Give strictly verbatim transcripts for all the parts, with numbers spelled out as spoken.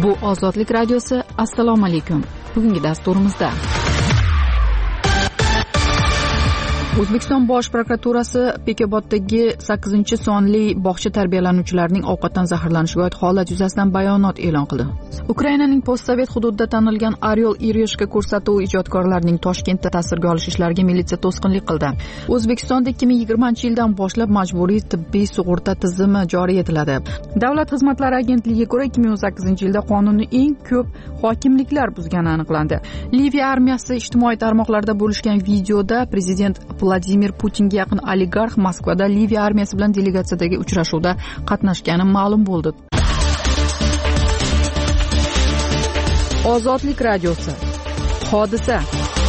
Bu Ozodlik radiosi. Assalomu alaykum. Bugungi dasturimizda O'zbekiston Bosh prokuraturasi Bekoboddagi sakkizinchi sonli bog'cha tarbiyalanuvchilarining ovqatdan zaharlanishiga oid holat yuzasidan bayonot e'lon qildi. Ukrainaning postsovet hududida tanilgan Oryol Iryoshka ko'rsatuv ijodkorlarining Toshkentda tasvirga olish ishlariga militsiya to'sqinlik qildi. O'zbekistonda ikki ming yigirmanchi yildan boshlab majburiy tibbiy sug'urta tizimi joriy etiladi. Davlat xizmatlari agentligiga ko'ra ikki ming o'n sakkizinchi yilda qonunni eng ko'p hokimliklar buzgani aniqlandi. Liviya armiyasi ijtimoiy tarmoqlarda bo'lishgan videoda prezident Vladimir Putinga yaqin oligarx Moskvada Liviya armiyasi bilan delegatsiyadagi uchrashuvda qatnashgani ma'lum bo'ldi. Ozodlik radiosi. Hodisa.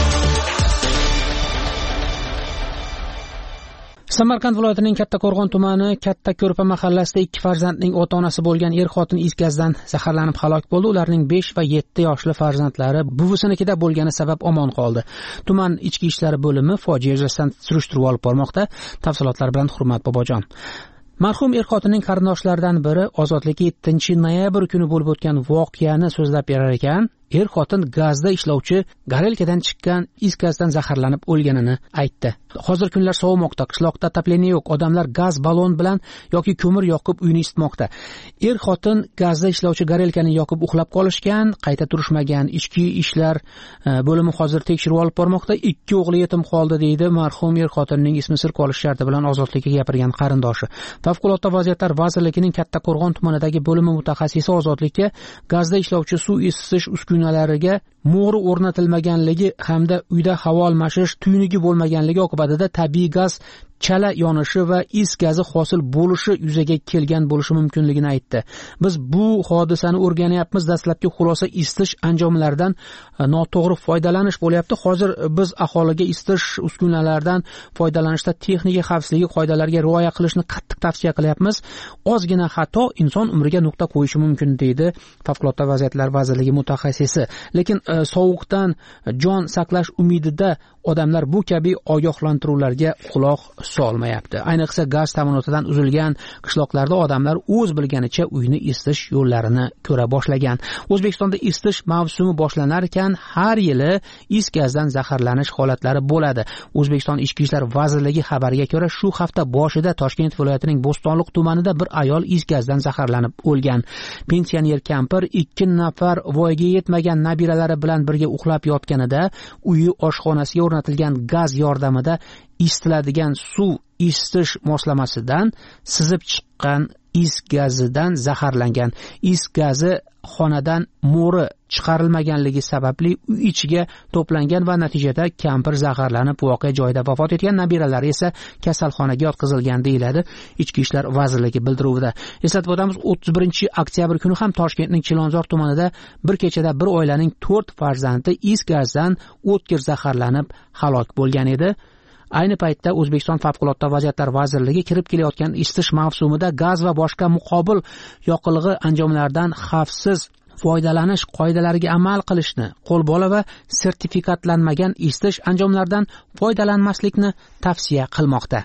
Samarqand viloyatining Kattaqo'rg'on tumani Kattako'rpa mahallasida ikki farzandning ota-onasi bo'lgan er-xotin is gazdan zaharlanib halok bo'ldi. Ularning besh va yetti yoshli farzandlari buvisinikida bo'lgani sabab omon qoldi. Tuman ichki ishlar bo'limi fojia yuzasidan surishtiruv olib bormoqda. Tafsilotlar bilan Hurmat Bobojon. Marhum er-xotinning qarindoshlaridan biri Ozodlikka yettinchi noyabr kuni bo'lib o'tgan voqeani so'zlab berar ekan, er-xotin gazda ishlovchi garelkadan chiqqan is gazdan zaharlanib o'lganini aytdi. Hozir kunlar sovimoqda, qishloqda otопление yo'q, odamlar gaz balon bilan yoki ko'mir yoqib uyni isitmoqda. Er-xotin gazda ishlovchi garelkani yoqib uxlab qolishgan, qayta turishmagan. Ichki ishlar bo'limi hozir tekshiruv olib bormoqda. Ikki o'g'li yetim qoldi deydi marhum er-xotinning ismi sir qolish sharti bilan Ozodlikka gapirgan qarindoshi. Favqulodda vaziyatlar vazirligining Kattaqo'rg'on tumanidagi bo'limi mutaxassisi Ozodlikka gazda ishlovchi suv isitish uskunalariga mo'ri o'rnatilmaganligi hamda uyda havo almashish tuynigi bo'lmaganligi oqibatida tabiiy gaz chala yonishi va is gazi hosil bo'lishi yuzaga kelgan bo'lishi mumkinligini aytdi. Biz bu hodisani o'rganyapmiz. Dastlabki xulosa isitish anjomlaridan noto'g'ri foydalanish bo'lyapti. Hozir biz aholiga isitish uskunalaridan foydalanishda texnika xavfsizligi qoidalariga rioya qilishni qattiq tavsiya qilyapmiz. Ozgina xato inson umriga nuqta qo'yishi mumkin deydi Favqulodda vaziyatlar vazirligi mutaxassisi. Lekin e, sovuqdan jon saqlash umidida odamlar bu kabi ogohlantiruvlarga quloq solmayapti. Ayniqsa gaz ta'minotidan uzilgan qishloqlarda odamlar o'z bilganicha uyni isitish yo'llarini ko'ra boshlagan. O'zbekistonda isitish mavsumi boshlanar ekan har yili is gazdan zaharlanish holatlari bo'ladi. O'zbekiston Ichki ishlar vazirligi xabariga ko'ra shu hafta boshida Toshkent viloyatining Bo'stonliq tumanida bir ayol is gazdan zaharlanib o'lgan. Pensioner kampir ikki nafar voyaga yetmagan nabiralari bilan birga uxlab yotganida uyi oshxonasiga o'rnatilgan gaz yordamida isitiladigan suv isitish moslamasidan sizib chiqqan is gazidan zaharlangan. Is gazi xonadan mo'ri chiqarilmaganligi sababli uy ichiga to'plangan va natijada kampir zaharlanib voqea joyida vafot etgan. Nabiralari esa kasalxonaga yotqizilgan deyiladi Ichki ishlar vazirligi bildiruvida. Eslatib o'tamiz, o'ttiz birinchi oktyabr kuni ham Toshkentning Chilonzor tumanida bir kechada bir oilaning to'rt farzandi is gazdan o'tkir zaharlanib halok bo'lgan edi. Ayni paytda O'zbekiston Favqulodda vaziyatlar vazirligi kirib kelayotgan isitish mavsumida gaz va boshqa muqobil yoqilg'i anjomlaridan xavfsiz foydalanish qoidalariga amal qilishni, qo'lbola va sertifikatlanmagan isitish anjomlaridan foydalanmaslikni tavsiya qilmoqda.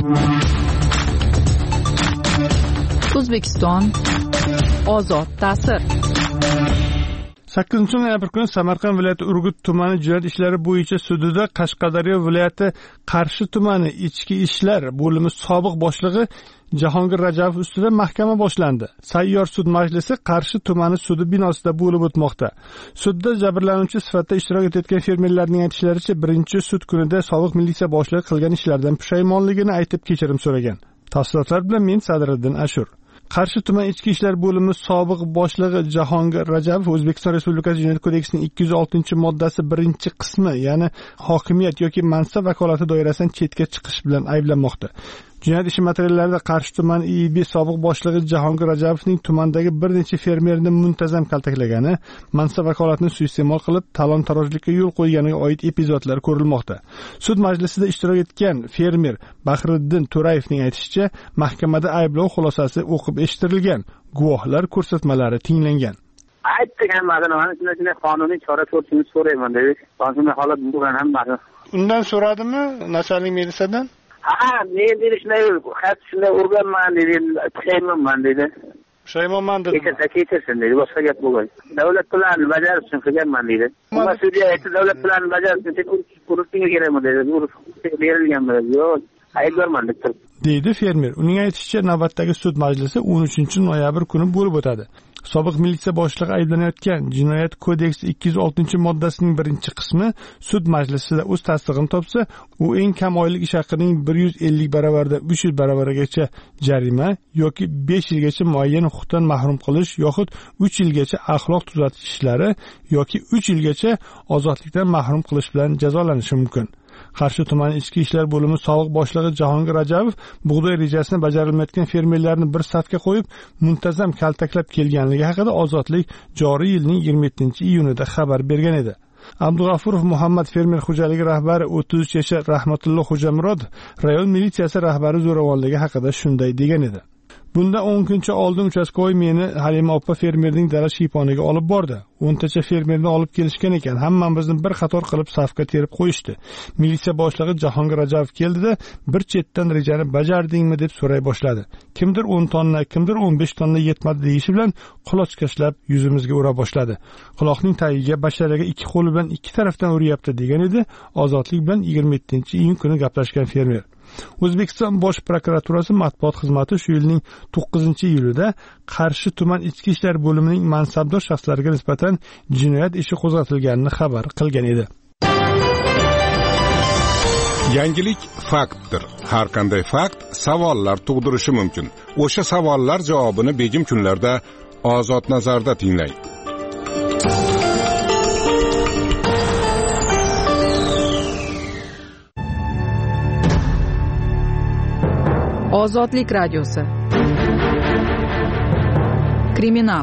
O'zbekiston ozod ta'sir. sakkizinchi noyabr kuni Samarqand viloyati Urgut tumani jinoyat ishlari bo'yicha sudida Qashqadaryo viloyati Qarshi tumani ichki ishlar bo'limi sobiq boshlig'i Jahongir Rajabov ustida mahkama boshlandi. Sayyor sud majlisi Qarshi tumani sudi binosida bo'lib o'tmoqda. Sudda jabrlanuvchi sifatida ishtirok etayotgan fermerlarning aytishlaricha, birinchi sud kunida sobiq militsiya boshlig'i qilgan ishlardan pushaymonligini aytib kechirim so'ragan. Tafsilotlar bilan men Sadriddin Ashur. Qarshi tuman ichki ishlar bo'limi sobiq boshlig'i Jahongir Rajabov O'zbekiston Respublikasi Jinoyat kodeksining ikki yuz oltinchi moddasi birinchi qismi, ya'ni hokimiyat yoki mansab vakolati doirasidan chetga chiqish bilan ayblanmoqda. Jinoyat ishi materiallarida Qarshi tuman I I B sobiq boshlig'i Jahongir Rajabovning tumandagi bir necha fermerni muntazam kaltaklagani, mansab vakolatini suiiste'mol qilib talon-tarojlikka yo'l qo'yganiga oid epizodlar ko'rilmoqda. Sud majlisida ishtirok etgan fermer Bahriddin To'rayevning aytishicha, mahkamada ayblov xulosasi o'qib eshittirilgan, guvohlar ko'rsatmalari tinglangan. Aytdik hammasini, mana shunday qonuniy chora ko'rishni so'rayman dedi. Qonuniy holat bo'lgan hammasi. Undan so'radimi nachalnik militsiyadan? Ha, men dedi shunday, xat shunday urganman dedi, pushaymonman dedi. pushaymonman dedi. Kechirsa kechirsin deydi, boshqa gap bo'lgan. Davlat planini bajarishni qilganman deydi. Unda sudya aytdi, davlat planini bajarishni sen urushinga kerakmi deydi. Urus berilganmi dedi. Yo'q, aybdorman deb turibdi. deydi fermer. Uning aytishicha, navbatdagi sud majlisi o'n uchinchi noyabr kuni bo'lib o'tadi. Sobiq militsiya boshlig'i ayblanayotgan Jinoyat kodeksi ikki yuz oltinchi moddasining birinchi qismi sud majlisida o'z tasdig'ini topsa, u eng kam oylik ish haqining bir yuz ellik baravardan uch yuz baravarigacha jarima yoki besh yilgacha muayyan huquqdan mahrum qilish yoxud uch yilgacha axloq tuzatish ishlari yoki uch yilgacha ozodlikdan mahrum qilish bilan jazolanishi mumkin. Qarshi tumani ichki ishlar bo'limi sobiq boshlig'i Jahongir Rajabov bug'doy rejasini bajarilmayotgan fermerlarni bir safga qo'yib, muntazam kaltaklab kelganligi haqida Ozodlik joriy yilning yigirma yettinchi iyunida xabar bergan edi. Abdug'afurov Muhammad fermer xo'jaligi rahbari o'ttiz uch yashar Rahmatulloh Xo'jamurod rayon militsiyasi rahbari zo'ravonligi haqida shunday degan edi. Bundan o'n kuncha oldin uchastkovoy meni Halima oppa fermerning dala shiyponiga olib bordi. o'ntacha fermerni olib kelishgan ekan. Hammamizni bir qator qilib safga terib qo'yishdi. Militsiya boshlig'i Jahongir Rajabov keldida bir chetdan rejani bajardingmi deb so'ray boshladi. Kimdir o'n tonna, kimdir o'n besh tonna yetmadi deyishi bilan qulochkashlab yuzimizga ura boshladi. Quloqning tagiga basharaga ikki qo'li bilan ikki tarafdan uryapti degan edi. Ozodlik bilan yigirma yettinchi iyun kuni gaplashgan fermer. O'zbekiston Bosh prokuraturasi matbuot xizmati shu yilning to'qqizinchi iyulida Qarshi tuman ichki ishlar bo'limining mansabdor shaxslariga nisbatan jinoyat ishi qo'zg'atilganini xabar qilgan edi. Yangilik faktdir. Har qanday fakt savollar tug'dirishi mumkin. O'sha savollar javobini begim kunlarda Ozod nazarda tinglang. Ozodlik radiosi. Kriminal.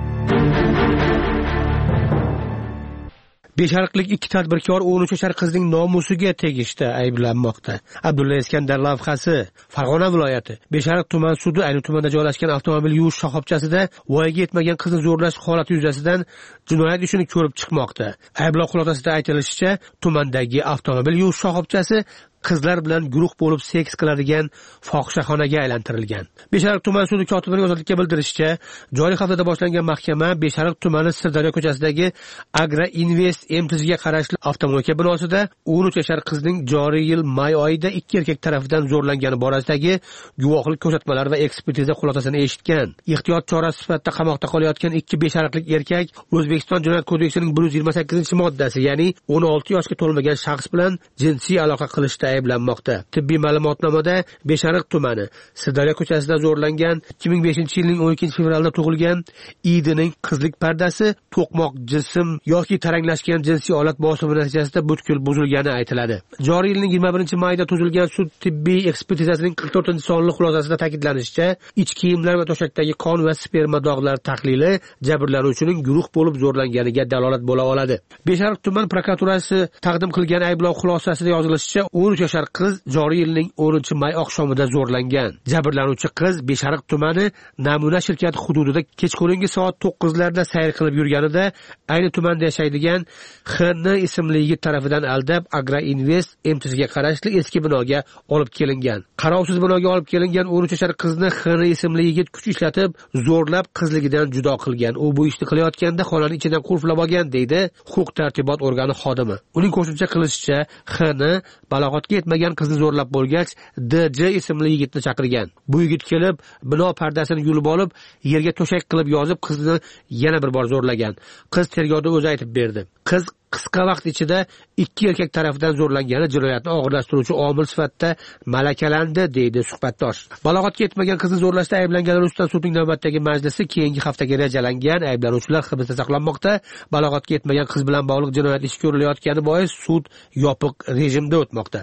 Besharqlik ikki tadbirkor o'n uch yashar qizning nomusiga tegishda ayblanmoqda. Abdulla Iskandar lavhasi, Farg'ona viloyati Besharq tuman sudi ayni tumanda joylashgan avtomobil yuvish shoxobchasida voyaga yetmagan qizni zo'rlash holati yuzasidan jinoyat ishini ko'rib chiqmoqda. Ayblov xulosasida aytilishicha, tumandagi avtomobil yuvish shoxobchasi qizlar bilan guruh bo'lib seks qiladigan fohishaxonaga aylantirilgan. Besharq tuman sudi kotibining ozodlikka bildirishicha, joriy haftada boshlangan mahkama Besharq tumani Sirdaryo ko'chasidagi Agra Invest M T Z'ga qarashli avtomobil binosida o'n uch yashar qizning joriy yil may oyida ikki erkak tomonidan zo'rlangani borasidagi guvohlik ko'rsatmalari va ekspertiza xulosasini eshitgan. Ehtiyot chorasi sifatida qamoqda qolayotgan ikki besharqlik erkak O'zbekiston Jinoyat kodeksining bir yuz yigirma sakkizinchi moddasi, ya'ni o'n olti yoshga to'lmagan shaxs bilan jinsiy aloqa qilishda ayblanmoqda. Tibbiy ma'lumotnomada Besharq tumani Sirdaryo ko'chasida zo'rlangan ikki ming beshinchi yilning o'n ikkinchi fevralda tug'ilgan Idining qizlik pardasi to'qmoq jism yoki taranglashgan jinsiy olat bosimi natijasida butkul buzilgani aytiladi. Joriy yilning yigirma birinchi mayda tuzilgan sud tibbiy ekspertizasining qirq to'rtinchi sonli xulosasida ta'kidlanishicha, ichki kiyimlar va to'shakdagi qon va sperma dog'lari tahlili jabrlanuvchining guruh bo'lib zo'rlanganiga dalolat bo'la oladi. Besharq tuman prokuraturasi taqdim qilgan ayblov xulosasida yozilishicha, o'n uch yashar qiz joriy yilning o'ninchi may oqshomida zo'rlangan. Jabrlanuvchi qiz Besharq tumani Namuna shirkati hududida kechqurungi soat to'qqizlarda sayr qilib yurganida ayni tumanda yashaydigan X N ismli yigit tarafidan aldab Agra Invest M T Z'ga qarashli eski binoga olib kelingan. Qarovsiz binoga olib kelingan o'n uch yashar qizni X N ismli yigit kuch ishlatib zo'rlab qizligidan judo qilgan. U bu ishni qilayotganda xonaning ichidan qulflab olgan, deydi huquq tartibot organi xodimi. Uning qo'shimcha qilishicha, X N balog'atga yetmagan qizni zo'rlab bo'lgach, D J ismli yigitni chaqirgan. Bu yigit kelib, bino pardasini yulib olib, yerga to'shak qilib yozib qizni yana bir bor zo'rlagan. Qiz tergovda o'zi aytib berdi. Qiz qisqa vaqt ichida ikki erkak tomonidan zo'rlangani jinoyatni og'irlashtiruvchi omil sifatida malakalandi, deydi suhbatdosh. Balog'atga yetmagan qizni zo'rlashda ayblanganlar ustidan sudning navbatdagi majlisi keyingi haftaga rejalangan. Ayblanuvchilar hibsda saqlanmoqda. Balog'atga yetmagan qiz bilan bog'liq jinoyat ishi ko'rilayotgani bois sud yopiq rejimda o'tmoqda.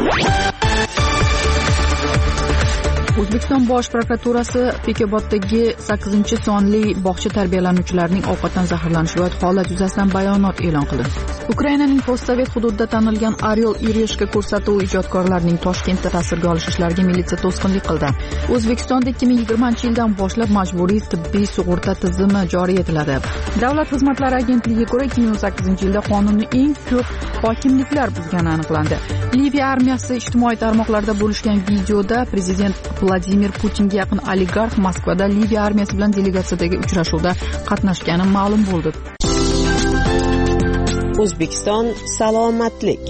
O'zbekiston Bosh prokuraturasi Pekoboddagi sakkizinchi sonli bog'cha tarbiyalanuvchilarining ovqatdan zaharlanishiga oid holat yuzasidan bayonot e'lon qildi. Ukrainaning postsovet hududida tanilgan Oryol Irishka ko'rsatuv ijodkorlarining Toshkentda tasvirga olish ishlariga militsiya to'sqinlik qildi. O'zbekistonda ikki ming yigirmanchi yildan boshlab majburiy tibbiy sug'urta tizimi joriy etiladi. Davlat xizmatlari agentligiga ko'ra ikki ming o'n sakkizinchi yilda qonunni eng ko'p hokimliklar buzgani aniqlandi. Liviya armiyasi ijtimoiy tarmoqlarda bo'lishgan videoda prezident Vladimir Vladimir Putinga yaqin oligarx Moskvada Liviya armiyasi bilan delegatsiyadagi uchrashuvda qatnashgani ma'lum bo'ldi. O'zbekiston salomatlik.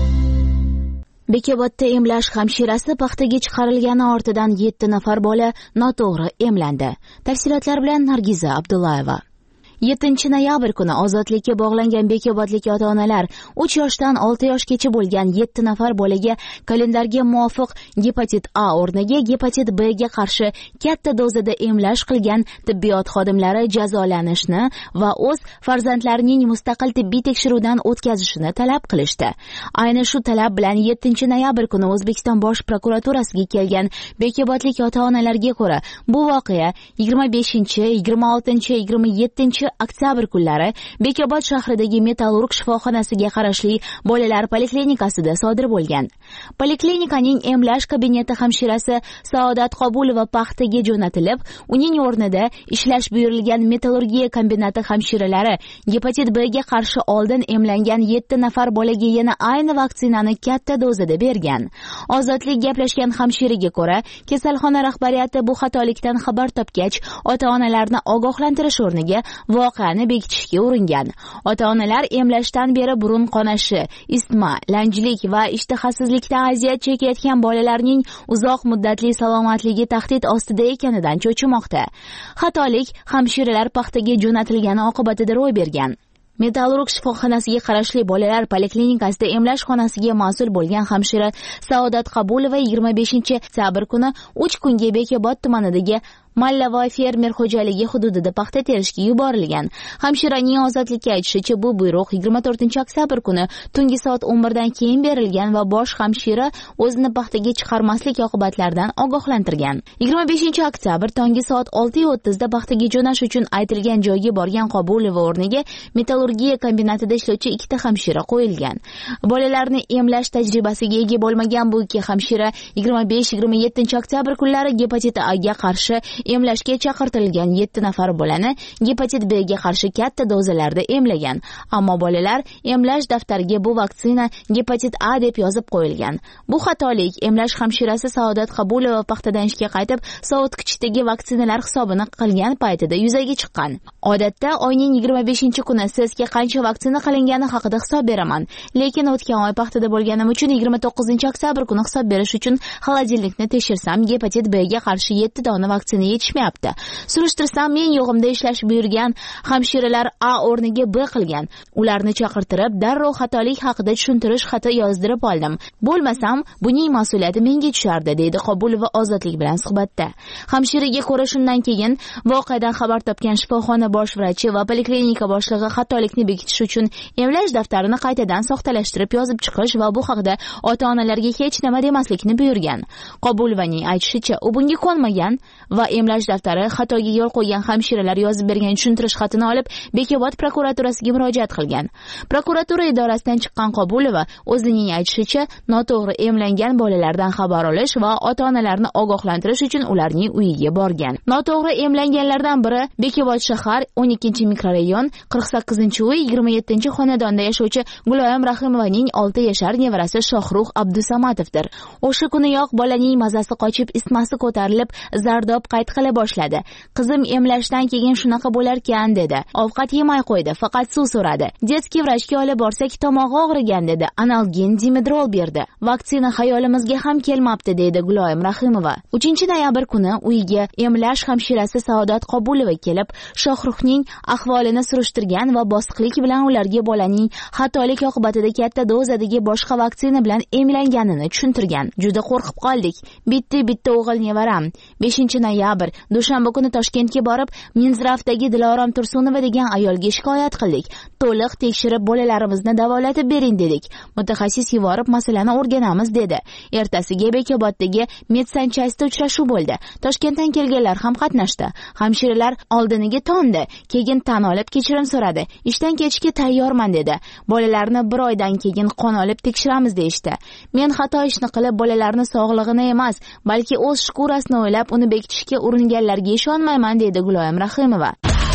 Bekobodda emlash hamshirasi paxtaga chiqarilgani ortidan yetti nafar bola noto'g'ri emlandi. Tafsilotlar bilan Nargiza Abdullayeva. yettinchi noyabr kuni ozodlikka bog'langan bekobodlik ota-onalar uch yoshdan olti yoshgacha bo'lgan yetti nafar bolaga kalendarga muvofiq gepatit A o'rniga gepatit B ga qarshi katta dozada emlash qilgan tibbiyot xodimlari jazolanishni va o'z farzandlarining mustaqil tibbiy tekshiruvdan o'tkazishini talab qilishdi. Ayni shu talab bilan yettinchi noyabr kuni O'zbekiston Bosh prokuraturasiga kelgan bekobodlik ota-onalarga ko'ra, bu voqea yigirma beshinchi, yigirma oltinchi, yigirma yettinchi oktyabr kunlari Bekobod shahridagi Metallurg shifoxonasiga qarashli bolalar poliklinikasida sodir bo'lgan. Poliklinikaning emlash kabineti hamshirasi Saodat Qobulova paxtaga jo'natilib, uning o'rnida ishlash buyurilgan metallurgiya kombinati hamshiralari gepatit B ga qarshi oldin emlangan yetti nafar bolaga yana ayni vaksinani katta dozada bergan. Ozodlik gaplashgan hamshiraga ko'ra, kasalxona rahbariyati bu xatolikdan xabar topgach, ota-onalarni ogohlantirish o'rniga voqeani bekitishga uringan. Ota-onalar emlashdan beri burun qonashi, isitma, lanjlik va ishtahasizlikdan aziyat chekayotgan bolalarning uzoq muddatli salomatligi tahdid ostida ekanidan cho'chimoqda. Xatolik hamshiralar paxtaga jo'natilgani oqibatida ro'y bergan. Metallurg shifoxonasiga qarashli bolalar poliklinikasida emlash xonasiga mas'ul bo'lgan hamshira Saodat Qobulova yigirma beshinchi oktyabr kuni uch kunga Bekobod tumanidagi Mallavoy fermer xo'jaligi hududida paxta terishga yuborilgan. Hamshiraning ozodlikka aytishicha, bu buyruq yigirma to'rtinchi oktyabr kuni tungi soat o'n birdan keyin berilgan va bosh hamshira o'zini paxtaga chiqarmaslik oqibatlaridan ogohlantirgan. yigirma beshinchi oktyabr tongi soat olti o'ttiz da paxtaga jo'nash uchun aytilgan joyga borgan Qobulova o'rniga metallurgiya kombinatida ishlovchi ikkita hamshira qo'yilgan. Bolalarni emlash tajribasiga ega bo'lmagan bu ikki hamshira yigirma besh yigirma yettinchi oktyabr kunlari gepatit A ga qarshi emlashga chaqirtirilgan yetti nafar bolani gepatit B ga qarshi katta dozalarda emlagan. Ammo bolalar emlash daftariga bu vaksina gepatit A deb yozib qo'yilgan. Bu xatolik emlash hamshirasi Saodat Qobulova paxtadan ishga qaytib, sovutgichdagi vaksinalar hisobini qilgan paytida yuzaga chiqqan. Odatda oyning yigirma beshinchi kuni sizga qancha vaksina qilingani haqida hisob beraman, lekin o'tgan oy paxtada bo'lganim uchun yigirma to'qqizinchi oktyabr kuni hisob berish uchun xolodilnikni tekshirsam gepatit B ga qarshi yetti dona vaksina yetishmayapti. Surishtirsam, men yo'g'imda ishlash buyurgan hamshiralar A o'rniga B qilgan. Ularni chaqirtirib, darrov xatolik haqida tushuntirish xati yozdirib oldim. Bo'lmasam, buning mas'uliyati menga tushardi, deydi Qobulova ozodlik bilan suhbatda. Hamshiraga ko'ra, shundan keyin voqeadan xabar topgan shifoxona bosh vrachi va poliklinika boshlig'i xatolikni bekitish uchun emlash daftarini qaytadan soxtalashtirib yozib chiqish va bu haqda ota-onalarga hech nima demaslikni buyurgan. Qobulovaning aytishicha, u bunga ko'nmagan va emlash daftari xatoga yo'l qo'ygan hamshiralar yozib bergan tushuntirish xatini olib Bekobod prokuraturasiga murojaat qilgan. Prokuratura idorasidan chiqqan Qobulova o'zining aytishicha, noto'g'ri emlangan bolalardan xabar olish va ota-onalarni ogohlantirish uchun ularning uyiga borgan. Noto'g'ri emlanganlardan biri Bekobod shahar o'n ikkinchi mikrorayon qirq sakkizinchi uy yigirma yettinchi xonadonda yashovchi Guloyim Rahimovaning olti yashar nevarasi Shohruh Abdusamatovdir. O'sha kuniyoq bolaning mazasi qochib, isitmasi ko'tarilib, zardob qayt qila boshladi. Qizim emlashdan keyin shunaqa bo'larkan dedi. Ovqat yemay qo'ydi, faqat suv so'radi. Detskiy vrachga olib borsak, tomog'i og'rigan dedi. Analgin Dimedrol berdi. Vaksina xayolimizga ham kelmabdi, dedi Guloyim Rahimova. uchinchi noyabr kuni uyiga emlash hamshirasi Saodat Qobulova kelib, Shohruhning ahvolini surishtirgan va bosiqlik bilan ularga bolaning xatolik oqibatida katta dozadagi boshqa vaksina bilan emlanganini tushuntirgan. Juda qo'rqib qoldik. Bitta-bitta o'g'il nevaram. beshinchi noyabr dushanba kuni Toshkentga borib, Minzrafdagi Dilorom Tursunova degan ayolga shikoyat qildik. To'liq tekshirib bolalarimizni davolatib bering dedik. Mutaxassis yuborib masalani o'rganamiz dedi. Ertasiga Bekoboddagi medsanchasida uchrashuv bo'ldi. Toshkentdan kelganlar ham qatnashdi. Hamshiralar oldiniga to'ndi, keyin tan olib kechirim so'radi. Ishdan ketishga tayyorman dedi. Bolalarni bir oydan keyin qon olib tekshiramiz deyishdi. Men xato ishni qilib bolalarni sog'lig'ini emas, balki o'z shkurasini o'ylab uni bekitishga uringanlarga ishonmayman, dedi Guloyim Rahimova.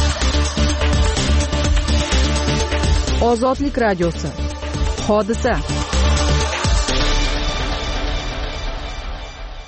Ozodlik radiosi. Hodisa.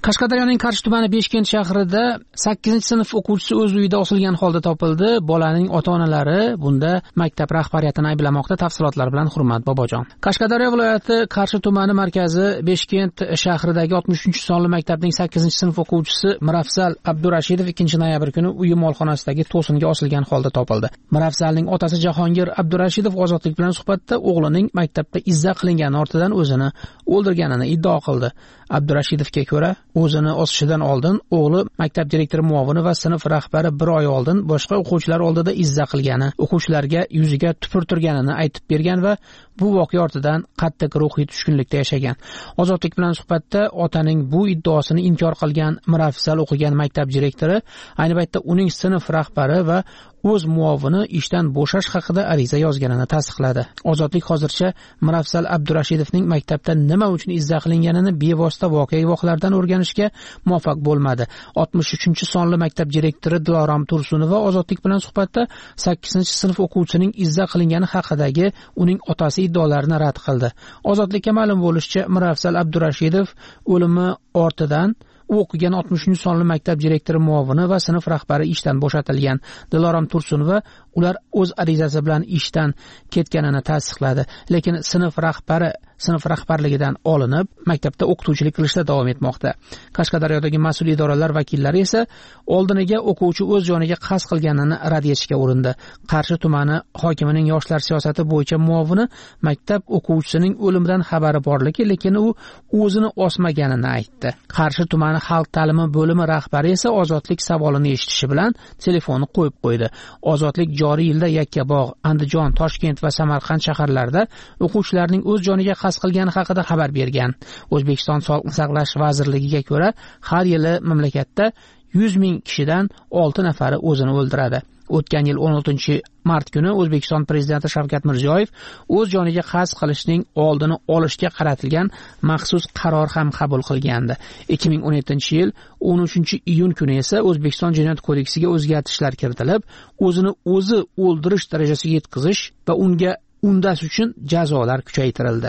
Qashqadaryoning Qarshi tumani Beshkent shahrida sakkizinchi sinf o'quvchisi o'z uyida osilgan holda topildi. Bolaning ota-onalari bunda maktab rahbariyatini ayblamoqda. Tafsilotlar bilan Hurmat Bobojon. Qashqadaryo viloyati Qarshi tumani markazi Beshkent shahridagi oltmish uchinchi sonli maktabning sakkizinchi sinf o'quvchisi Mirafzal Abdurashidov ikkinchi noyabr kuni uyi molxonasidagi to'singa osilgan holda topildi. Mirafzalning otasi Jahongir Abdurashidov Ozodlik bilan suhbatda o'g'lining maktabda izza qilingani ortidan o'zini o'ldirganini iddao qildi. Abdurashidovga ko'ra, o'zini osishidan oldin o'g'li maktab direktori muovini va sinf rahbari bir oy oldin boshqa o'quvchilar oldida izza qilgani, o'quvchilarga yuziga tupurtirganini aytib bergan va bu voqea ortidan qattiq ruhiy tushkunlikda yashagan. Ozodlik bilan suhbatda otaning bu iddaosini inkor qilgan Mirafzal o'qigan maktab direktori ayni paytda uning sinf rahbari va o'z muovini ishdan bo'shash haqida ariza yozganini tasdiqladi. Ozodlik hozircha Mirafzal Abdurashidovning maktabda nima uchun izza qilinganini bevosita voqea guvohlaridan o'rganishga muvaffaq bo'lmadi. oltmish uchinchi sonli maktab direktori Dilorom Tursunova Ozodlik bilan suhbatda sakkizinchi sinf o'quvchisining izza qilingani haqidagi uning otasi iddaolarini rad qildi. Ozodlikka ma'lum bo'lishicha, Mirafzal Abdurashidov o'limi ortidan u o'qigan oltmish uchinchi sonli maktab direktori muovini va sinf rahbari ishdan bo'shatilgan. Dilorom Tursunova ular o'z arizasi bilan ishdan ketganini tasdiqladi, lekin sinf rahbari sinf rahbarligidan olinib, maktabda o'qituvchilik qilishda davom etmoqda. Qashqadaryodagi mas'ul idoralar vakillari esa oldiniga o'quvchi o'z joniga qasd qilganini rad etishga urindi. Qarshi tumani hokimining yoshlar siyosati bo'yicha muovini maktab o'quvchisining o'limidan xabari borligi, lekin u o'zini osmaganini aytdi. Qarshi tumani xalq ta'limi bo'limi rahbari esa Ozodlik savolini eshitishi bilan telefonni qo'yib qo'ydi. Ozodlik joriy yilda Yakkabog', Andijon, Toshkent va Samarqand shaharlarida o'quvchilarning o'z joniga qasd qilgani haqida xabar bergan. O'zbekiston Sog'liqni saqlash vazirligiga ko'ra, har yili mamlakatda yuz ming kishidan olti nafari o'zini o'ldiradi. O'tgan yil o'n oltinchi mart kuni O'zbekiston prezidenti Shavkat Mirziyoyev o'z joniga qasd qilishning oldini olishga qaratilgan maxsus qaror ham qabul qilgandi. ikki ming o'n yettinchi yil o'n uchinchi iyun kuni esa O'zbekiston Jinoyat kodeksiga o'zgartishlar kiritilib, o'zini o'zi o'ldirish darajasiga yetkazish va unga undash uchun jazolar kuchaytirildi.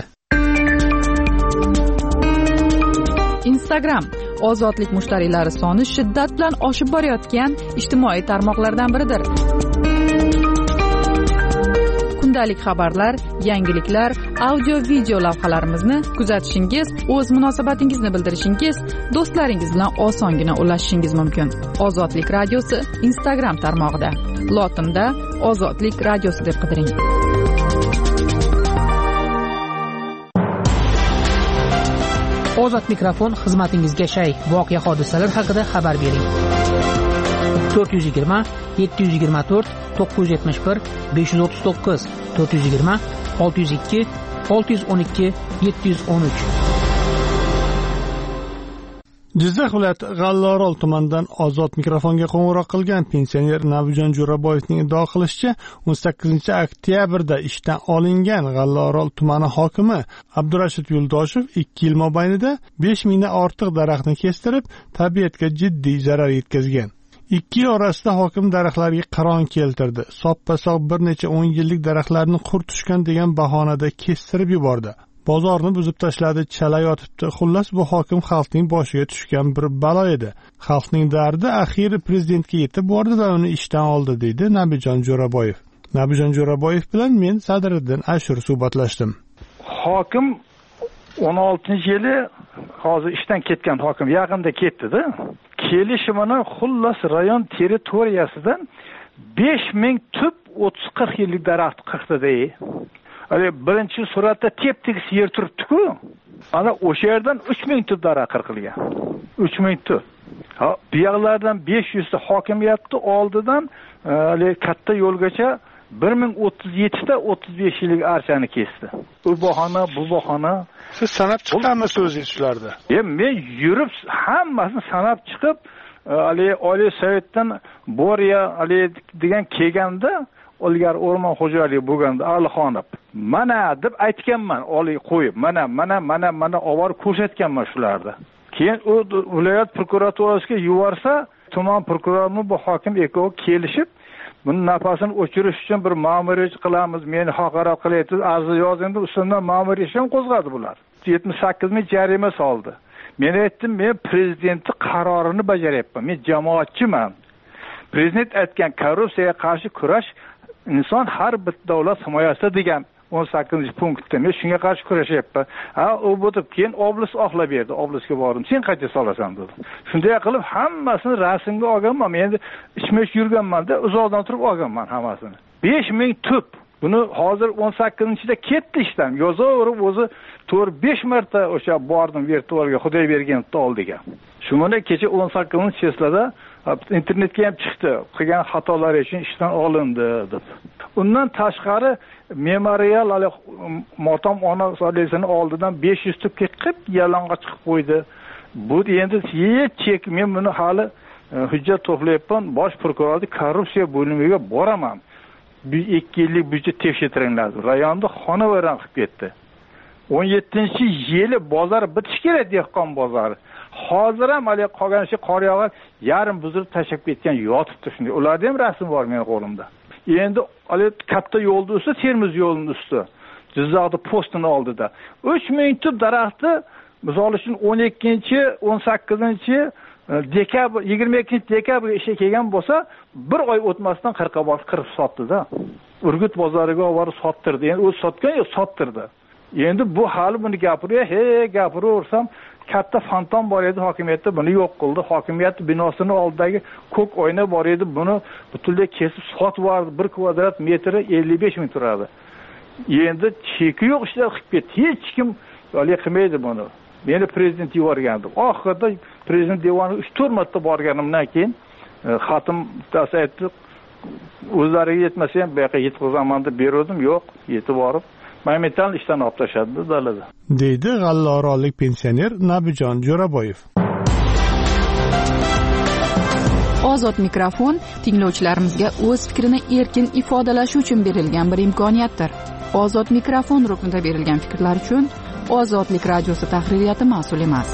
Instagram Ozodlik mushtariylari soni shiddat bilan oshib borayotgan ijtimoiy tarmoqlardan biridir. Kundalik xabarlar, yangiliklar, audio-video lavhalarimizni kuzatishingiz, o'z munosabatingizni bildirishingiz, do'stlaringiz bilan osongina ulashishingiz mumkin. Ozodlik radiosi Instagram tarmog'ida. Lotinda Ozodlik radiosi deb qidiring. Ozod mikrofon xizmatingizga shay. Voqea hodisalar haqida xabar bering. to'rt yuz yigirma yetti yuz yigirma to'rt to'qqiz yuz yetmish bir besh yuz o'ttiz to'qqiz to'rt yuz yigirma olti yuz ikki olti yuz o'n ikki yetti yuz o'n uch. Jizzax viloyati G'allaorol tumanidan Ozod mikrofonga qo'ng'iroq qilgan pensioner Nabijon Jo'raboyevning iddao qilishicha, o'n sakkizinchi oktyabrda ishdan olingan G'allaorol tumani hokimi Abdurashid Yo'ldoshev ikki yil mobaynida besh mingdan ortiq daraxtni kestirib, tabiatga jiddiy zarar yetkazgan. ikki yil orasida hokim daraxtlarga qiron keltirdi. Soppa-sog' bir necha o'n yillik daraxtlarni qur tushgan degan bahonada kestirib yubordi. Bozorni buzib tashladi, chala yotibdi. Xullas, bu hokim xalqning boshiga tushgan bir balo edi. Xalqning dardi axiri prezidentga yetib bordi va uni ishdan oldi, deydi Nabijon Jo'raboyev. Nabijon Jo'raboyev bilan men Sadriddin Ashur suhbatlashdim. Hokim o'n oltinchi yili hozir ishdan ketgan hokim yaqinda ketdi-da. Kelishimini xullas rayon territoriyasidan besh ming tub o'ttiz qirq yillik daraxt qirqdi-da. Hali birinchi suratda tep-tekis yer turibdi-ku. Ana o'sha yerdan uch ming tub daraxt qirqilgan. uch ming tub. Ha, bu yoqlardan besh yuz ta hokimiyatni oldidan hali katta yo'lgacha bir ming o'ttiz yetti ta o'ttiz besh yillik archani kesdi. U bahona, bu bahona. Siz sanab chiqqanmisiz o'zingiz shularda? E, men yurib hammasini sanab chiqib, hali Oliy Sovetdan Boriya hali degan kelganda, ilgari o'rmon xo'jaligi bo'lganda Alixonov mana deb aytganman, oliy qo'yib, mana mana mana mana olib ko'rsatganman shularda. Keyin u viloyat prokuraturasiga yuborsa, tuman prokurori bu hokim ekov kelishib, buni nafasini o'chirish uchun bir ma'muriyat qilamiz, meni haqorat qilyapsiz, arz yozindi, ustidan ma'muriy ish ham qo'zg'adi bular. yetmish sakkiz ming jarima soldi. Men aytdim, men prezidentning qarorini bajaryapman. Men jamoatchiman. Prezident aytgan korrupsiyaga qarshi kurash inson har bir davlat himoyasida degan o'n sakkizinchi punktda men shunga qarshi kurashyapman. Ha, u bo'lib keyin oblis oqlab berdi. Oblisga bordim. Sen qayta solasan dedi. Shunday qilib hammasini rasmga olganman. Men endi ishmish yurganman-da, uzoqdan turib olganman hammasini. besh ming tup. Buni hozir o'n sakkizinchida ketdi ishdan. Yozaverib o'zi to'rt besh marta o'sha bordim virtualga Xudoy berganni oldiga. Shuni kecha o'n sakkizinchi cheslada internetga ham chiqdi. Qilgan xatolari uchun ishdan olindi deb. Undan tashqari memorial motam ona solesini oldidan besh yuz tupga qilib yalang'och chiqib qo'ydi. Bu endi hech chek men buni hali hujjat to'playapman. Bosh prokurorning korrupsiya bo'limiga boraman. Bir ikki yillik budjet tekshirtiringlar. Rayonda xonavayron qilib ketdi. o'n yettinchi yili bozor bitish kerak, dehqon bozori. Hozir ham hali qolgan ishi qor yog'ib, yarim buzilib tashlab ketgan yotibdi shunday. Ularda ham rasm bor mening qo'limda. Endi hali katta yo'lda usti, Termiz yo'lining usti. Jizzaxda postini oldida. uch ming tup daraxtni misol uchun o'n ikkinchi, o'n sakkizinchi dekabr, yigirma ikkinchi dekabrga ishga kelgan bo'lsa, bir oy o'tmasdan qirqa bor qirib sotdi-da. Urgut bozoriga olib sottirdi. Endi o'zi sotgan yo'q, sottirdi. Endi bu hali buni gapirib, he, gapiraversam, katta fontan bor edi hokimiyatda, buni yo'q qildi. Hokimiyat binosini oldidagi ko'k oyna bor edi, buni butunlay kesib sotib yubordi. bir kvadrat metri ellik besh ming turadi. Endi cheki yo'q ishlar qilib ketdi. Hech kim hali qilmaydi buni. Meni prezident yuborgandi. Oxirida prezident devoniga uch to'rt marta borganimdan keyin xatim tasaytdi. O'zlariga yetmasa ham bu yoqqa yetkazaman deb berdim, yo'q, yetib borib momentan ishdan olib tashladi dalada. Deydi G'allaorollik pensioner Nabijon Jo'raboyev. Ozod mikrofon tinglovchilarimizga o'z fikrini erkin ifodalashi uchun berilgan bir imkoniyatdir. Ozod mikrofon ruknida berilgan fikrlar uchun Ozodlik radiosi tahririyati mas'ul emas.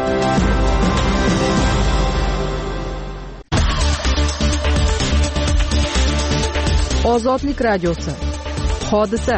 Ozodlik radiosi. Hodisa.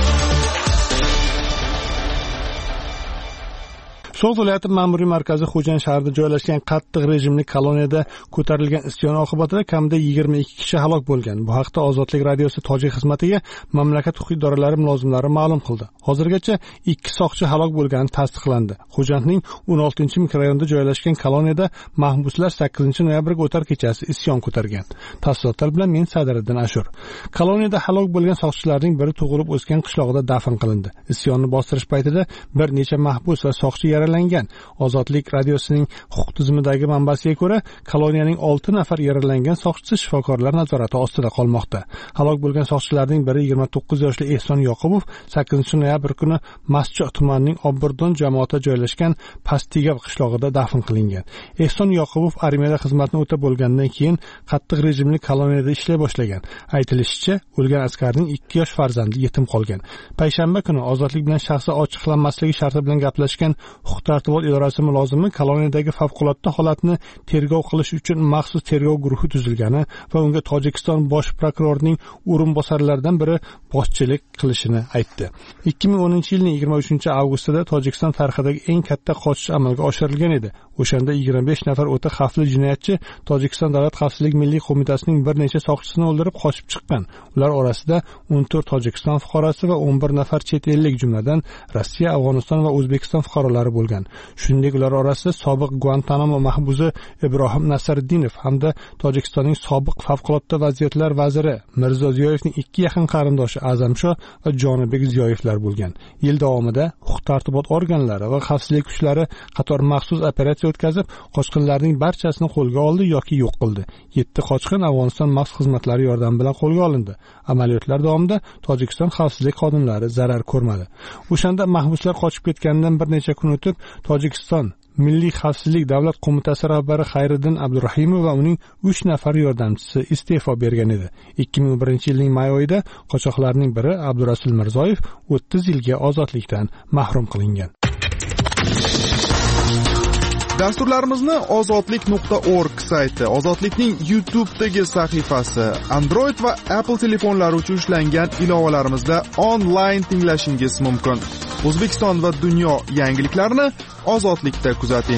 So'g'd viloyati ma'muriy markazi Xo'jand shahrida joylashgan qattiq rejimli koloniyada ko'tarilgan isyon oqibatida kamida yigirma ikki kishi halok bo'lgan. Bu haqda Ozodlik radiosi tojik xizmatiga mamlakat huquq idoralari mulozimlari ma'lum qildi. Hozirgacha ikki soqchi halok bo'lgani tasdiqlandi. Xo'jandning o'n oltinchi mikrorayonida joylashgan koloniyada mahbuslar sakkizinchi noyabrga o'tar kechasi isyon ko'targan. Tafsilotlar bilan men Sadiriddin Ashur. Koloniyada halok bo'lgan soqchilarning biri tug'ilib o'sgan qishlog'ida dafn qilindi. Isyonni bostirish paytida bir necha mahbus va soqchi yaralandi. Ozodlik radiosining huquq tizimidagi manbasiga ko'ra, koloniyaning olti nafar yaralangan soqchisi shifokorlar nazorati ostida qolmoqda. Halok bo'lgan soqchilarning biri yigirma to'qqiz yoshli Ehson Yoqubov sakkizinchi noyabr kuni Maschoq tumanining Obburdon jamoatida joylashgan Pastigav qishlog'ida dafn qilingan. Ehson Yoqubov armiyada xizmatni o'tab bo'lgandan keyin qattiq rejimli koloniyada ishlay boshlagan. Aytilishicha, o'lgan askarning ikki yosh farzandi yetim qolgan. Payshanba kuni Ozodlik bilan shaxsi ochiqlanmasligi sharti bilan gaplashgan Huquq-tartibot idorasi mulozimi koloniyadagi favqulodda holatni tergov qilish uchun maxsus tergov guruhi tuzilgani va unga Tojikiston bosh prokurorining o'rinbosarlaridan biri boshchilik qilishini aytdi. ikki ming o'ninchi yilning yigirma uchinchi avgustida Tojikiston tarixidagi eng katta qochish amalga oshirilgan edi. O'shanda yigirma besh nafar o'ta xavfli jinoyatchi Tojikiston Davlat xavfsizlik milliy qo'mitasining bir necha soqchisini o'ldirib qochib chiqqan. Ular orasida o'n to'rt Tojikiston fuqarosi va o'n bir nafar chet ellik, jumladan Rossiya, Afg'oniston va O'zbekiston fuqarolari bo'lgan. Shuningdek, ular orasida sobiq Guantanamo mahbusi Ibrohim Nasriddinov hamda Tojikistonning sobiq favqulodda vaziyatlar vaziri Mirzo Ziyoyevning ikki yaqin qarindoshi Azamsho va Jonibek Ziyoyevlar bo'lgan. Yil davomida huquq-tartibot organlari va xavfsizlik kuchlari qator maxsus operatsiya o'tkazib, qochqinlarning barchasini qo'lga oldi yoki yo'q qildi. yetti qochqin Afg'oniston maxsus xizmatlari yordami bilan qo'lga olindi. Amaliyotlar davomida Tojikiston xavfsizlik xodimlari zarar ko'rmadi. O'shanda mahbuslar qochib ketganidan bir necha kun o'tib, Tojikiston Milliy xavfsizlik davlat qo'mitasi rahbari Xayriddin Abdurahimov va uning uch nafar yordamchisi iste'fo bergan edi. ikki ming birinchi yilning may oyida qochoqlarning biri Abdurasul Mirzoyev o'ttiz yilga ozodlikdan mahrum qilingan. Dasturlarimizni ozodlik nuqta org sayti, Ozodlikning YouTube'dagi sahifasi, Android va Apple telefonlari uchun ishlangan ilovalarimizda onlayn tinglashingiz mumkin. O'zbekiston va dunyo yangiliklarini Ozodlikda kuzating.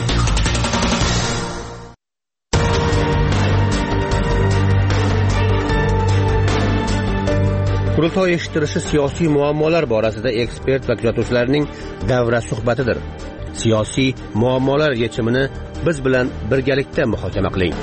Qurultoy eshittirishi siyosiy muammolar borasida ekspert va kuzatuvchilarning davra suhbatidir. Siyosiy muammolar yechimini biz bilan birgalikda muhokama qiling.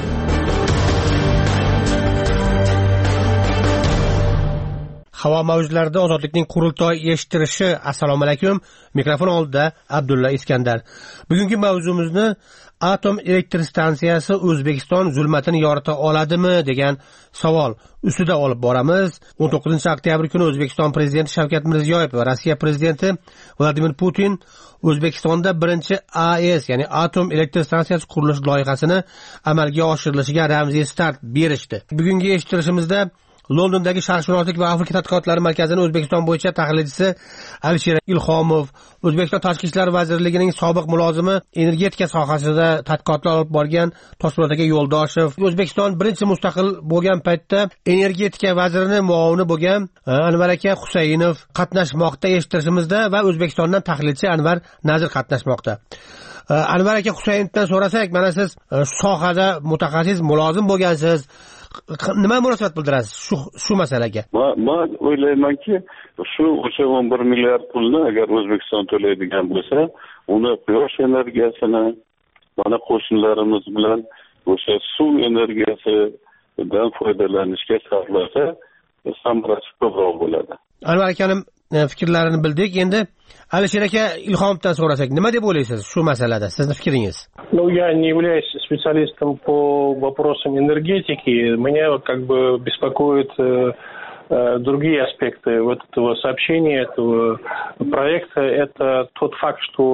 Havo mavjlarida Ozodlikning qurultoy eshittirishi. Assalomu alaykum. Mikrofon oldida Abdulla Iskandar. Bugungi mavzumizni atom elektr stansiyasi O'zbekiston zulmatini yorita oladimi degan savol ustida olib boramiz. o'n to'qqizinchi oktyabr kuni O'zbekiston prezidenti Shavkat Mirziyoyev va Rossiya prezidenti Vladimir Putin O'zbekistonda birinchi A E S, ya'ni atom elektr stansiyasi qurilish loyihasini amalga oshirilishiga ramziy start berishdi. Bugungi eshittirishimizda Londondagi Sharqshunoslik va Afrika tadqiqotlari markazining O'zbekiston bo'yicha tahlilchisi Alisher Ilhomov, O'zbekiston Tashqi ishlar vazirligining sobiq mulozimi, energetika sohasida tadqiqotlar olib borgan Toshpo'lat aka Yo'ldoshev, O'zbekiston birinchi mustaqil bo'lgan paytda energetika vazirining muovini bo'lgan Anvar aka Husaynov qatnashmoqda eshittirishimizda va O'zbekistondan tahlilchi Anvar Nazir qatnashmoqda. Anvar aka Husaynovdan so'rasak, mana siz sohada mutaxassis mulozim bo'lgansiz. Nima munosabat bildirasiz shu shu masalaga? Men o'ylaymanki, shu o'sha o'n bir milliard pulni agar O'zbekiston to'laydigan bo'lsa, uni quyosh energiyasini, mana qo'shnilarimiz bilan o'sha suv energiyasidan foydalanishga sarflasa, samarasi ko'proq bo'ladi. Anvar akaning fikrlarini bildik. Endi Alisher aka Ilhomovdan so'rasak, nima deb o'ylaysiz shu masalada? Sizning fikringiz? Ну, я не являюсь специалистом по вопросам энергетики. Меня как бы беспокоят э, э, другие аспекты вот этого сообщения, этого проекта. Это тот факт, что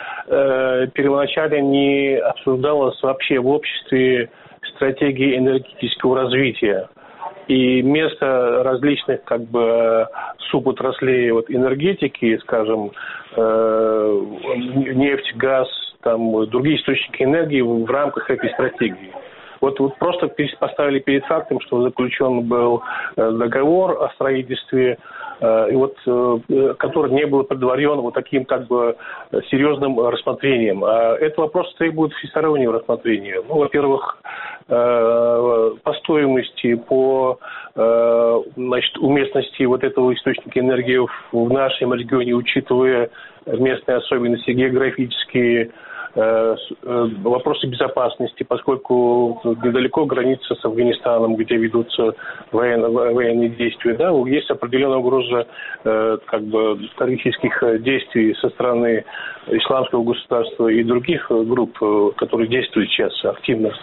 э, первоначально не обсуждалось вообще в обществе стратегии энергетического развития. И место различных как бы суботраслей вот, энергетики, скажем, э, нефть, газ, там, другие источники энергии в рамках этой стратегии. Вот, вот просто поставили перед фактом, что заключен был договор о строительстве, и вот, который не был предварен вот таким как бы серьезным рассмотрением. А этот вопрос требует всестороннего рассмотрения. Ну, во-первых, по стоимости, по значит, уместности вот этого источника энергии в нашем регионе, учитывая местные особенности географические, вопросы безопасности, поскольку недалеко граница с Афганистаном, где ведутся военные, военные действия, да, есть определенная угроза как бы террористических действий со стороны исламского государства и других групп, которые действуют сейчас активно.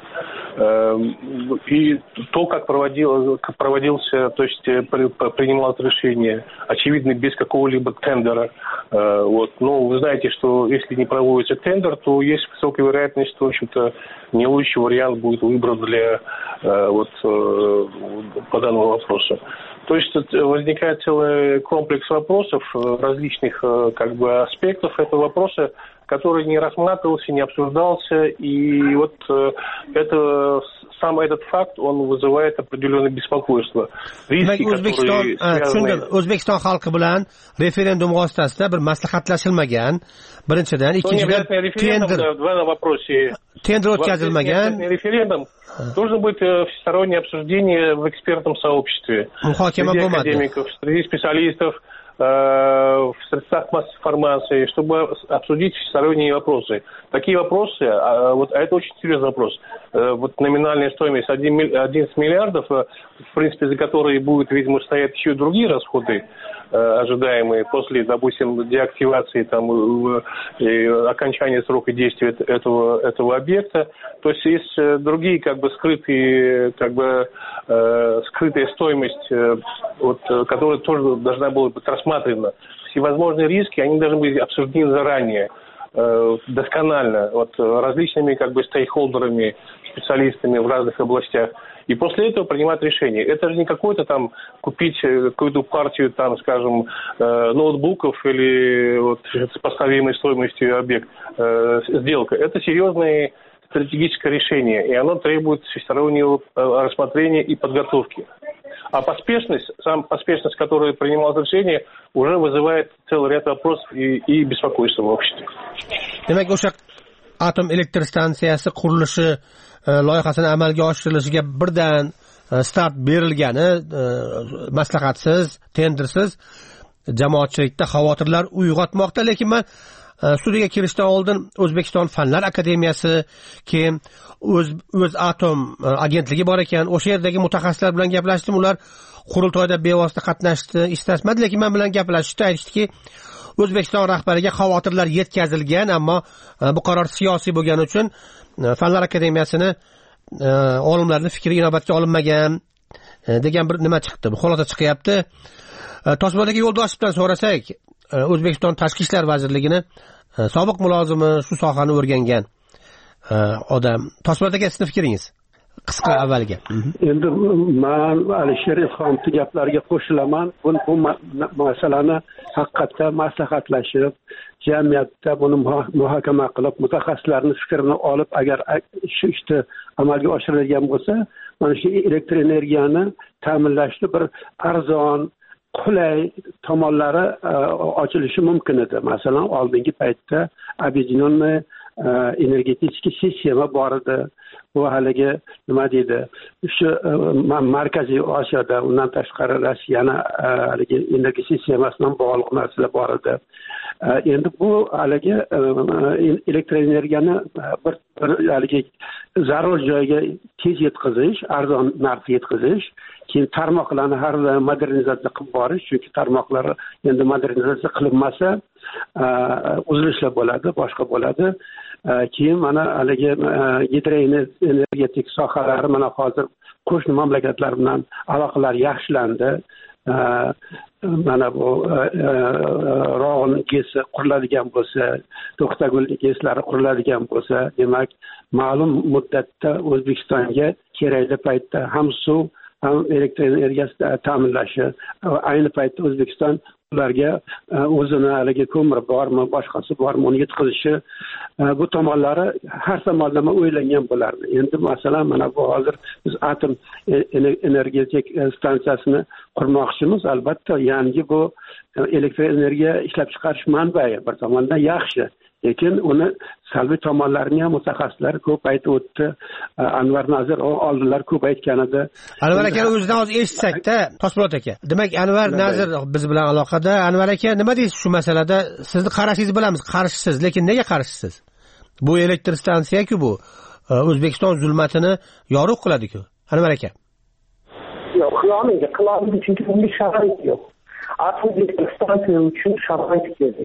И то, как, проводил, как проводился, то есть принимал это решение, очевидно, без какого-либо тендера. Вот. Но вы знаете, что если не проводится тендер, то есть высокая вероятность, что, в общем-то, не лучший вариант будет выбран для вот, по данному вопросу. То есть возникает целый комплекс вопросов, различных как бы аспектов этого вопроса, который не рассматривался, не обсуждался, и вот это, сам этот факт, он вызывает определенное беспокойство. Риски, которые связаны... O'zbekiston xalqi bilan referendum vositasida bir maslahatlashilmagan. Birinchidan, ikkinchidan tender в вопросе. Tender o'tkazilmagan. Референдум должен быть всестороннее обсуждение в экспертном сообществе. Muhokama bo'lmadi. Академиков, среди специалистов, в средствах массовой информации, чтобы обсудить всесторонние вопросы. Такие вопросы, вот, а это очень серьезный вопрос. Вот номинальная стоимость одиннадцать миллиардов, в принципе, за которые будут, видимо, стоять еще и другие расходы, ожидаемые после, допустим, деактивации, там, окончания срока действия этого, этого объекта. То есть есть другие, как бы, скрытые, как бы, э, скрытая стоимость, э, вот, которая тоже должна была быть рассмотрена. Всевозможные риски, они должны быть обсуждены заранее, э, досконально, вот, различными, как бы, стейкхолдерами, специалистами в разных областях. И после этого принимать решение. Это же не какой-то там купить какую-то партию, там, скажем, э, ноутбуков или вот, с поставимой стоимостью объект, э, сделка. Это серьезное стратегическое решение, и оно требует всестороннего рассмотрения и подготовки. А поспешность, сам поспешность, которая принималось решение, уже вызывает целый ряд вопросов и, и беспокойства в обществе. Demak, o'sha atom elektr stansiyasi qurilishi loyihasini amalga oshirilishiga birdan start berilgani maslahatsiz, tendersiz jamoatchilikda xavotirlar uyg'otmoqda. Lekin men studiyaga kirishdan oldin O'zbekiston Fanlar akademiyasi, keyin o'z o'z atom agentligi bor ekan, o'sha yerdagi mutaxassislar bilan gaplashdim. Ular qurultoyda bevosita qatnashdi, istasmadi, lekin men bilan gaplashishda aytishdiki, O'zbekiston rahbariga xavotirlar yetkazilgan, ammo bu qaror siyosiy bo'lgani uchun Fanlar akademiyasini olimlarning fikri inobatga olinmagan degan bir nima chiqdi. Bu xulosa chiqyapti. Toshbo'dagi Yo'ldoshevdan so'rasak, O'zbekiston Tashqi ishlar vazirligini sobiq mulozimi, shu sohani o'rgangan odam. Toshbo'dagi sizning fikringiz qisqa avvalga. Endi men Alisher Ilhomovning gaplariga qo'shilaman. Bu, bu masalani haqiqatda maslahatlashib, jamiyatda buni muhokama qilib, mutaxassislarning fikrini olib, agar shu ishni amalga oshirilgan bo'lsa, mana shu elektr energiyani ta'minlashni bir arzon, qulay tomonlari ochilishi mumkin edi. Masalan, oldingi paytda объединенный energetik sistema bor edi. Bu haligi nima deydi? Shu Markaziy Osiyoda, undan tashqari Rossiyani haligi energiya sistemasidan bog'liq narsalar bor edi. Endi bu haligi elektr energiyani bir haligi zarur joyga tez yetkazish, arzon narxda yetkazish, keyin tarmoqlarni har doim modernizatsiya qilib borish, chunki tarmoqlar endi modernizatsiya qilinmasa uzilishlar bo'ladi, boshqa bo'ladi. Keyin mana haligi gidroenergetik sohalari mana hozir qo'shni mamlakatlar bilan aloqalar yaxshilandi. Mana bu Rog'on gesi quriladigan bo'lsa, To'xtagul geslari quriladigan bo'lsa, demak, ma'lum muddatda O'zbekistonga kerakli paytda ham suv, ham elektr energiyasi ta'minlashi, ayni paytda O'zbekiston ularga o'zini haligi ko'mir bormi, boshqasi bormi, uni yetkazishi, bu tomonlari har tomonlama o'ylangan bo'lardi. Endi masalan, mana bu hozir biz atom energetik stansiyasini qurmoqchimiz. Albatta, yangi bu elektr energiya ishlab chiqarish manbai bir tomondan yaxshi. Lekin uni salbiy tomonlarini ham mutaxassislar ko'p aytib o'tdi. Anvar Nazir oldinlar ko'p aytgan edi. Anvar aka o'zidan hozir eshitsakda, Toshpo'lat aka. Demak, Anvar Nazir biz bilan aloqada. Anvar aka, nima deysiz shu masalada? Sizni qarashingizni bilamiz, qarshisiz, lekin nega qarshisiz? Bu elektr stansiya-ku bu O'zbekiston zulmatini yorug' qiladi-ku. Anvar aka. Yo'q, qilolmaydi, qilolmaydi, chunki bunga sharoit yo'q. Atom elektr stansiya uchun sharoit kerak.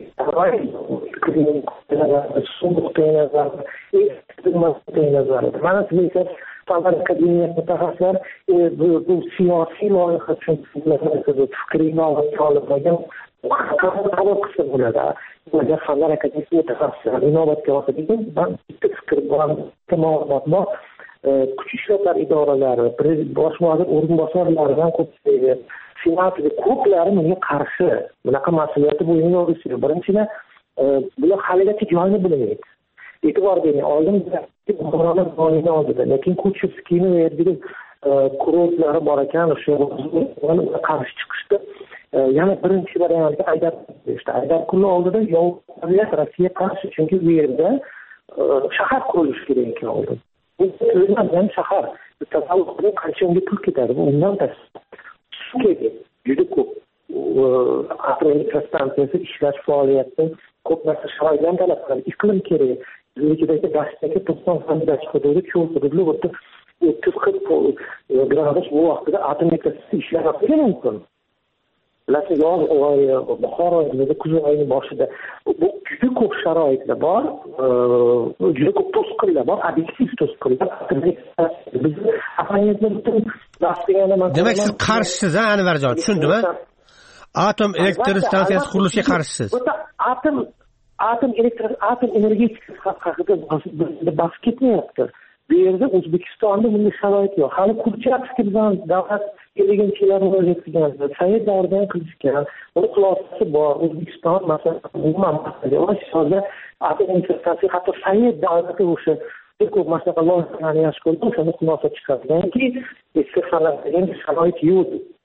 Mana sizga Fanlar akademiyasi mutaxassislar bu siyosiy loyiha uchun fikrini olib olgan qabul qilsa bo'ladi. Ular Fanlar akademiyasi mutaxassislari inobatga oladigan man bitta fikr bor, ma'lumot bor. Kuch ishlatlar idoralari, bosh vazir o'rinbosarlaridan ko'pchilik senatda ko'plari bunga qarshi. Bunaqa mas'uliyati bo'yniga olishdi. Birinchidan, bular haligacha joyini bilmaydi. E'tibor bering, oldin buxorolar joyini oldida, lekin Kuchevskiyni va yerdagi kurortlari bor ekan, o'sha qarshi chiqishdi. Yana birinchi variantda Aydar işte Aydar kulni oldida yovvoyi Rossiya qarshi, chunki bu yerda shahar qurilishi kerak ekan oldin. Bu o'zimizdan shahar tasavvur qiling, qancha unga pul ketadi. Undan tashqari juda ko'p atom elektr stansiyasi ishlash faoliyati ko'p narsa sharoitdan talab qiladi. Iqlim kerak. O'zbekistondagi dashtdagi to'qson foiz hududi cho'l hududli o'tib o'ttiz qirq gradus bu vaqtida atom elektr ishlashi mumkin. Bilasiz, yoz oyi, bahor oyida, kuz oyining boshida bu juda ko'p sharoitlar bor, juda ko'p to'sqinlar bor, obyektiv to'sqinlar. Biz ahamiyatni butun demak, siz qarshisiz, ha, Anvarjon, tushundimmi? Atom elektr stansiyasi qurilishiga qarshisiz. Atom atom elektr atom energetikasi haqida bahs ketmayapti. Bu yerda O'zbekistonda bunday sharoit yo'q. Hali Kurchevskiy bilan davlat eleganchilarni o'rgatgan, Sovet davridan qilishgan. Uni xulosasi bor. O'zbekiston masalan, umuman Osiyoda atom energetikasi hatto Sovet davrida o'sha ko'p masalan loyihalarni yaxshi ko'rdi, o'shani xulosa chiqarganki, eski fanlarga sharoit yo'q.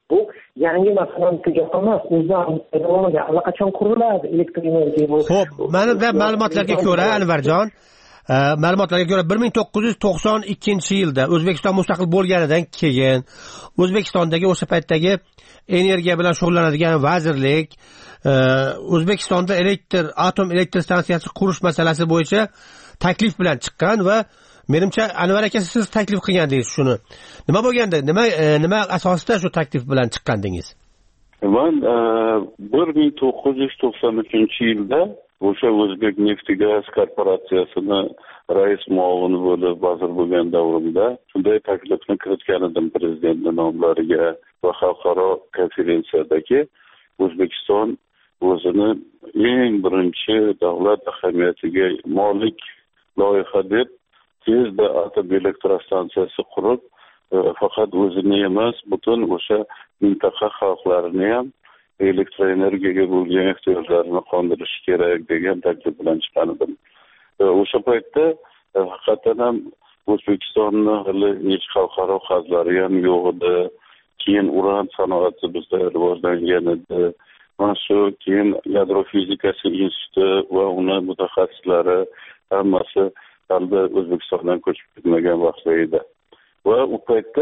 bu yangi masalan gap emas. O'zbekistonda allaqachon quriladi elektr energiya. Xo'p, mana ma'lumotlarga ko'ra Anvarjon, ma'lumotlarga ko'ra bir ming to'qqiz yuz to'qson ikkinchi yilda O'zbekiston mustaqil bo'lganidan keyin O'zbekistondagi o'sha paytdagi energiya bilan shug'ullanadigan vazirlik O'zbekistonda elektr atom elektr stansiyasi qurish masalasi bo'yicha taklif bilan chiqqan va menimcha Anvar aka siz taklif qilgandingiz shuni. Nima bo'lganda, nima nima asosida shu taklif bilan chiqqandingiz? Men bir ming to'qqiz yuz to'qson uchinchi yilda o'sha O'zbek neft gaz korporatsiyasini rais muavini bo'lib vazir bo'lgan davrimda shunday taklifni kiritgan edim prezidentning nomlariga va xalqaro konferensiyadagi O'zbekiston o'zini eng birinchi davlat ahamiyatiga molik loyiha deb tezda atom elektrostansiyasi qurib faqat o'zini emas butun o'sha mintaqa xalqlarini ham elektroenergiyaga bo'lgan ehtiyojlarini qondirish kerak degan taklif bilan chiqqan edim. O'sha paytda haqiqatan ham O'zbekistonni hali hech xalqaro qarzlari ham yo'q edi. Keyin uran sanoati bizda rivojlangan edi. Mana shu keyin yadro fizikasi instituti va uni mutaxassislari hammasi hali O'zbekistondan ko'chib ketmagan vaqtda edi. Va u paytda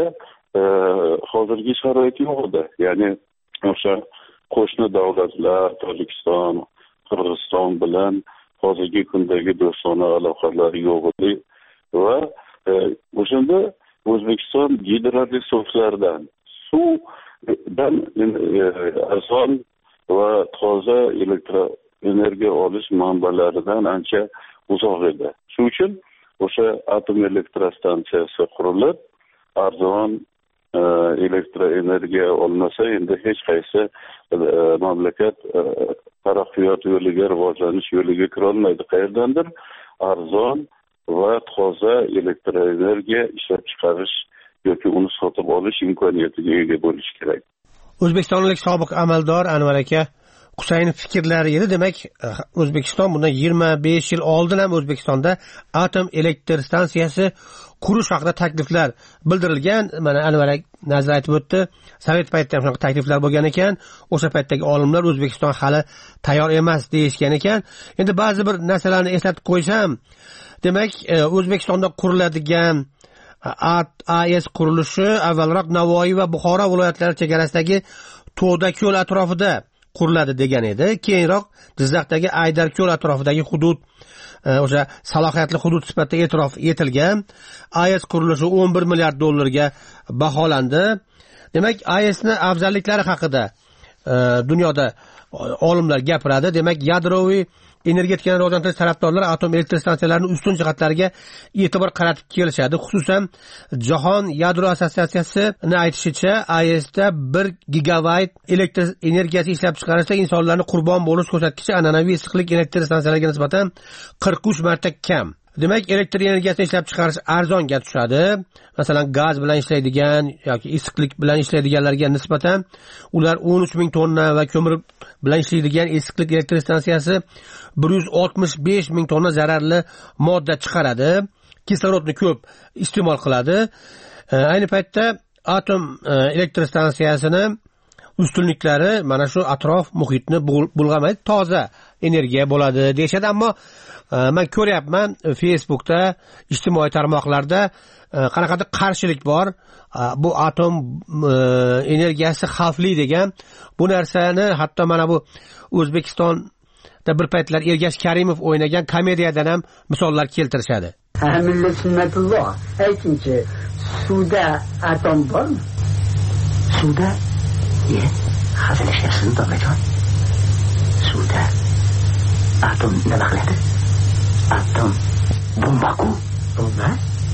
hozirgi sharoit yo'q edi. Ya'ni o'sha qo'shni davlatlar Tojikiston, Qirg'iziston bilan hozirgi kundagi do'stona aloqalar yo'q edi va o'shanda O'zbekiston gidroresurslardan suvdan arzon va toza elektroenergiya olish manbalaridan ancha uzoq edi. Shuning uchun o'sha atom elektrostansiyasi qurilib, arzon elektroenergiya olmasa endi hech qaysi mamlakat taraqqiyot yo'liga, rivojlanish yo'liga kira olmaydi. Qayerdandir arzon va toza elektroenergiya ishlab chiqarish yoki uni sotib olish imkoniyatiga ega bo'lish kerak. O'zbekistonlik sobiq amaldor Anvar aka Husaynov fikrlari edi. Demak, O'zbekiston bundan yigirma besh yil oldin ham O'zbekistonda atom elektr stansiyasi qurish haqida takliflar bildirilgan. Mana Anvar aka nazar aytib o'tdi. Sovet paytida ham shunaqa takliflar bo'lgan ekan. O'sha paytdagi olimlar O'zbekiston hali tayyor emas deyishgan ekan. Endi ba'zi bir narsalarni eslatib qo'ysam, demak, O'zbekistonda quriladigan A E S qurilishi avvalroq Navoiy va Buxoro viloyatlari chegarasidagi To'dako'l atrofida quriladi degan edi. Keyinroq Jizzaxdagi Aydarko'l atrofidagi hudud o'sha salohiyatli hudud sifatida e'tirof etilgan. A E S qurilishi o'n bir milliard dollarga baholandi. Demak, A E Sni afzalliklari haqida dunyoda olimlar gapiradi. Demak, yadroviy energetikani rivojlantirish tarafdorlari atom elektr stansiyalarining ustun jihatlariga e'tibor qaratib kelishadi. Xususan, Jahon yadro assotsiatsiyasini aytishicha, A E Sda bir gigavayt elektr energiyasi ishlab chiqarishda insonlarning qurbon bo'lish ko'rsatkichi an'anaviy issiqlik elektr stansiyalariga nisbatan qirq uch marta kam. Demak, elektr energiyasini ishlab chiqarish arzonga tushadi. Masalan, gaz bilan ishlaydigan yoki issiqlik bilan ishlaydiganlarga nisbatan ular o'n uch ming tonna va ko'mir bilan ishlaydigan issiqlik elektr stansiyasi bir yuz oltmish besh ming tonna zararli modda chiqaradi. Kislorodni ko'p iste'mol qiladi. Ayni paytda atom elektr stansiyasini ustunliklari mana shu atrof muhitni bulg'amaydi, toza energiya bo'ladi deyshadi. Ammo men ko'ryapman Facebookda, ijtimoiy tarmoqlarda qanaqadir qarshilik bor. Bu atom energiyasi xavfli degan. Bu narsani hatto mana bu O'zbekistonda bir paytlar Ergash Karimov o'ynagan komediyadan ham misollar keltirishadi. Hamilla sunnatulloh, aytingchi, suvda atom bormi? Suvda? Ye, hazillashasizmi, dokajon? Suvda atom nima qiladi? Atom bomba-ku. Bomba?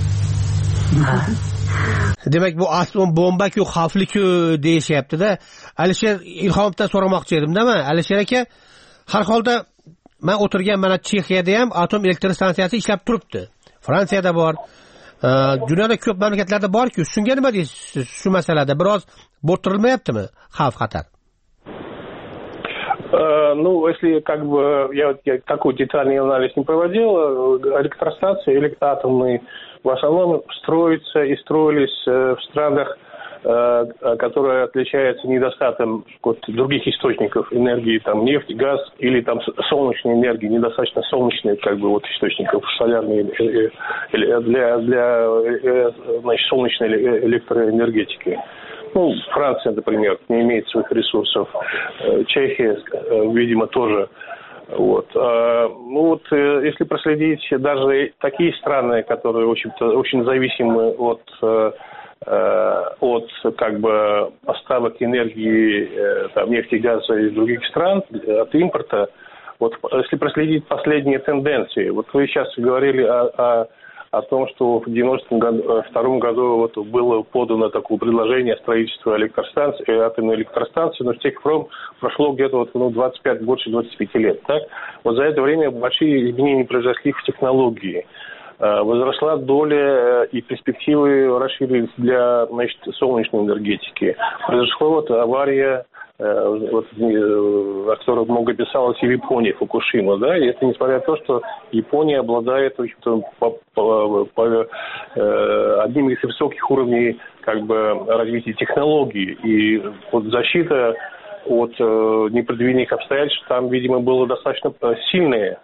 Demak, bu atom bomba-ku, xavfli-ku deyishyapti-da. Alisher Ilhomovdan so'ramoqchi edim-da men. Alisher aka, har holda men o'tirgan mana Chexiyada ham atom elektr stansiyasi ishlab turibdi. Fransiyada bor. Dunyoda ko'p mamlakatlarda bor-ku. Shunga nima deysiz? Shu masalada biroz bo'rtirilmayaptimi xavf xatar? Ну, если как бы я, я такой детальный анализ не проводил, электростанции электроатомные в основном строятся и строились в странах которая отличается недостатком от других источников энергии, там нефть, газ или там солнечной энергии, недостаточно солнечных как бы вот источников солярной для для значит, солнечной электроэнергетики. Ну, Франция, например, не имеет своих ресурсов, Чехия, видимо, тоже. Вот. Ну вот, если проследить даже такие страны, которые, в общем-то, очень зависимы от, от как бы поставок энергии, там, нефти, газа из других стран, от импорта, вот если проследить последние тенденции, вот вы сейчас говорили о, о о том, что в девяносто втором году вот было подано такое предложение строительства электростанции, атомной электростанции, но с тех пор прошло где-то вот, ну, двадцать пять, больше двадцати пяти лет. Так? Вот за это время большие изменения произошли в технологии. Возросла доля и перспективы расширились для, значит, солнечной энергетики. Произошла вот авария, вот, о которой много писалось и в Японии, Фукушима, да, и это несмотря на то, что Япония обладает, в общем-то, по, по, по, э, одним из высоких уровней как бы развития технологий, и вот защита от э, непредвиденных обстоятельств там, видимо, была достаточно сильная.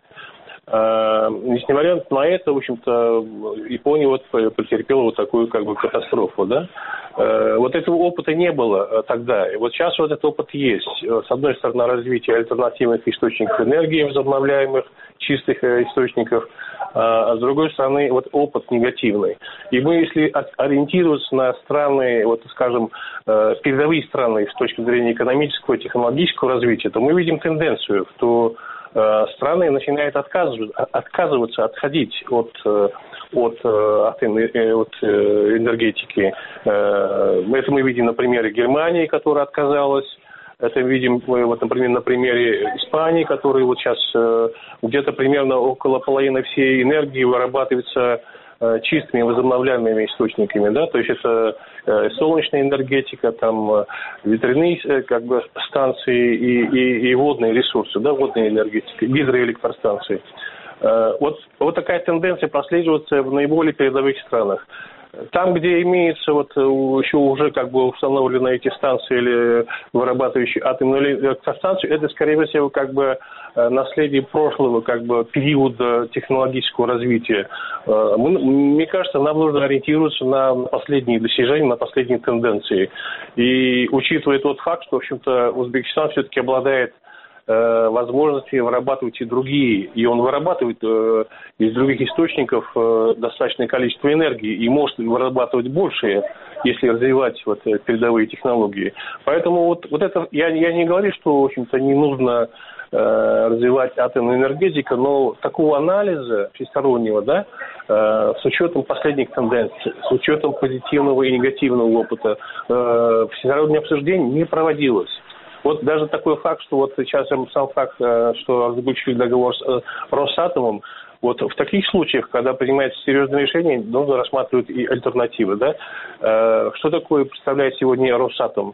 Несмотря на это, в общем-то, Япония вот претерпела вот такую как бы катастрофу, да. Вот этого опыта не было тогда. И вот сейчас вот этот опыт есть. С одной стороны, развитие альтернативных источников энергии, возобновляемых, чистых источников, а с другой стороны, вот опыт негативный. И мы, если ориентироваться на страны, вот, скажем, передовые страны с точки зрения экономического и технологического развития, то мы видим тенденцию, что страны начинают отказываться, отказываться отходить от, от, от энергетики. Это мы видим на примере Германии, которая отказалась. Это видим, вот, например, на примере Испании, который вот сейчас где-то примерно около половины всей энергии вырабатывается чистыми возобновляемыми источниками, да, то есть это э, солнечная энергетика, там ветряные как бы станции и, и, и водные ресурсы, да, водная энергетика, гидроэлектростанции. Э, вот, вот такая тенденция прослеживается в наиболее передовых странах. Там, где имеется вот еще уже как бы установлены эти станции или вырабатывающие атомную электростанцию, это, скорее всего, как бы наследие прошлого как бы периода технологического развития. Мы, мне кажется, нам нужно ориентироваться на последние достижения, на последние тенденции. И учитывая тот факт, что, в общем-то, Узбекистан все-таки обладает возможности вырабатывать и другие. И он вырабатывает э, из других источников э, достаточное количество энергии и может вырабатывать больше, если развивать вот, передовые технологии. Поэтому вот, вот это, я, я не говорю, что, в общем-то, не нужно э, развивать атомную энергетику, но такого анализа всестороннего, да, э, с учетом последних тенденций, с учетом позитивного и негативного опыта, э, всестороннее обсуждение не проводилось. Вот даже такой факт, что вот сейчас сам факт, что заключили договор с Росатомом, вот в таких случаях, когда принимается серьезное решение, нужно рассматривать и альтернативы, да? Что такое представляет сегодня Росатом?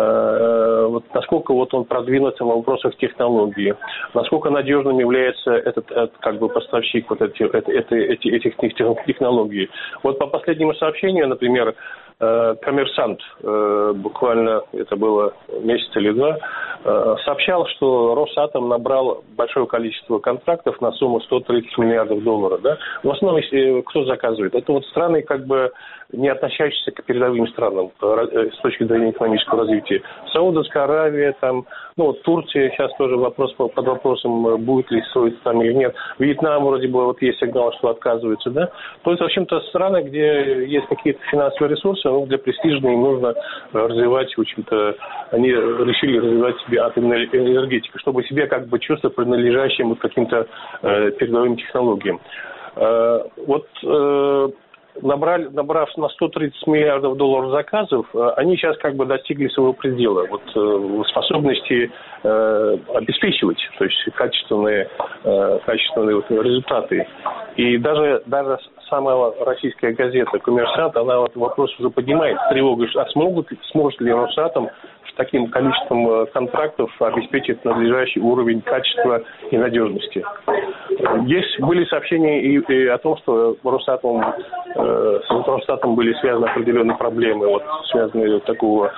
Вот насколько вот он продвинутся в вопросах технологии, насколько надежным является этот, этот как бы поставщик вот эти, эти, эти, этих технологий. Вот по последнему сообщению, например, «Коммерсант», буквально это было месяц или два, сообщал, что Росатом набрал большое количество контрактов на сумму сто тридцать миллиардов долларов. Да? В основном, кто заказывает? Это вот страны, как бы не относящиеся к передовым странам с точки зрения экономического развития. Саудовская Аравия, там, ну, вот Турция, сейчас тоже вопрос под вопросом, будет ли строиться там или нет. Вьетнам вроде бы вот есть сигнал, что отказывается, да. То есть, в общем-то, страны, где есть какие-то финансовые ресурсы, ну, для престижной им нужно развивать, в общем-то, они решили развивать себе атомную энергетику, чтобы себя как бы чувствовать принадлежащим вот каким-то э, передовым технологиям. Э, вот э, Набрали, набрав на сто тридцать миллиардов долларов заказов, они сейчас как бы достигли своего предела, вот, э, способности э, обеспечивать, то есть качественные, э, качественные вот, результаты. И даже, даже самая российская газета «Коммерсант», она вот вопрос уже поднимает с тревогой, а смогут, сможет ли Росатом с таким количеством контрактов обеспечить надлежащий уровень качества и надежности. Есть, были сообщения и, и о том, что Росатом э, Росстатом были связаны определенные проблемы, вот связанные вот такого,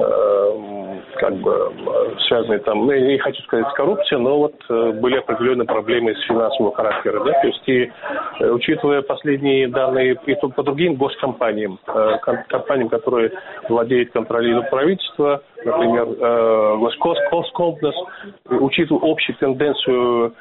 э, как бы, связанные там, ну, я не хочу сказать с коррупцией, но вот э, были определенные проблемы с финансового характера, да, то есть и э, учитывая последние данные и по другим госкомпаниям, э, компаниям, которые владеют, контролируют правительство, например, э, Госкомплекс, учитывая общую тенденцию,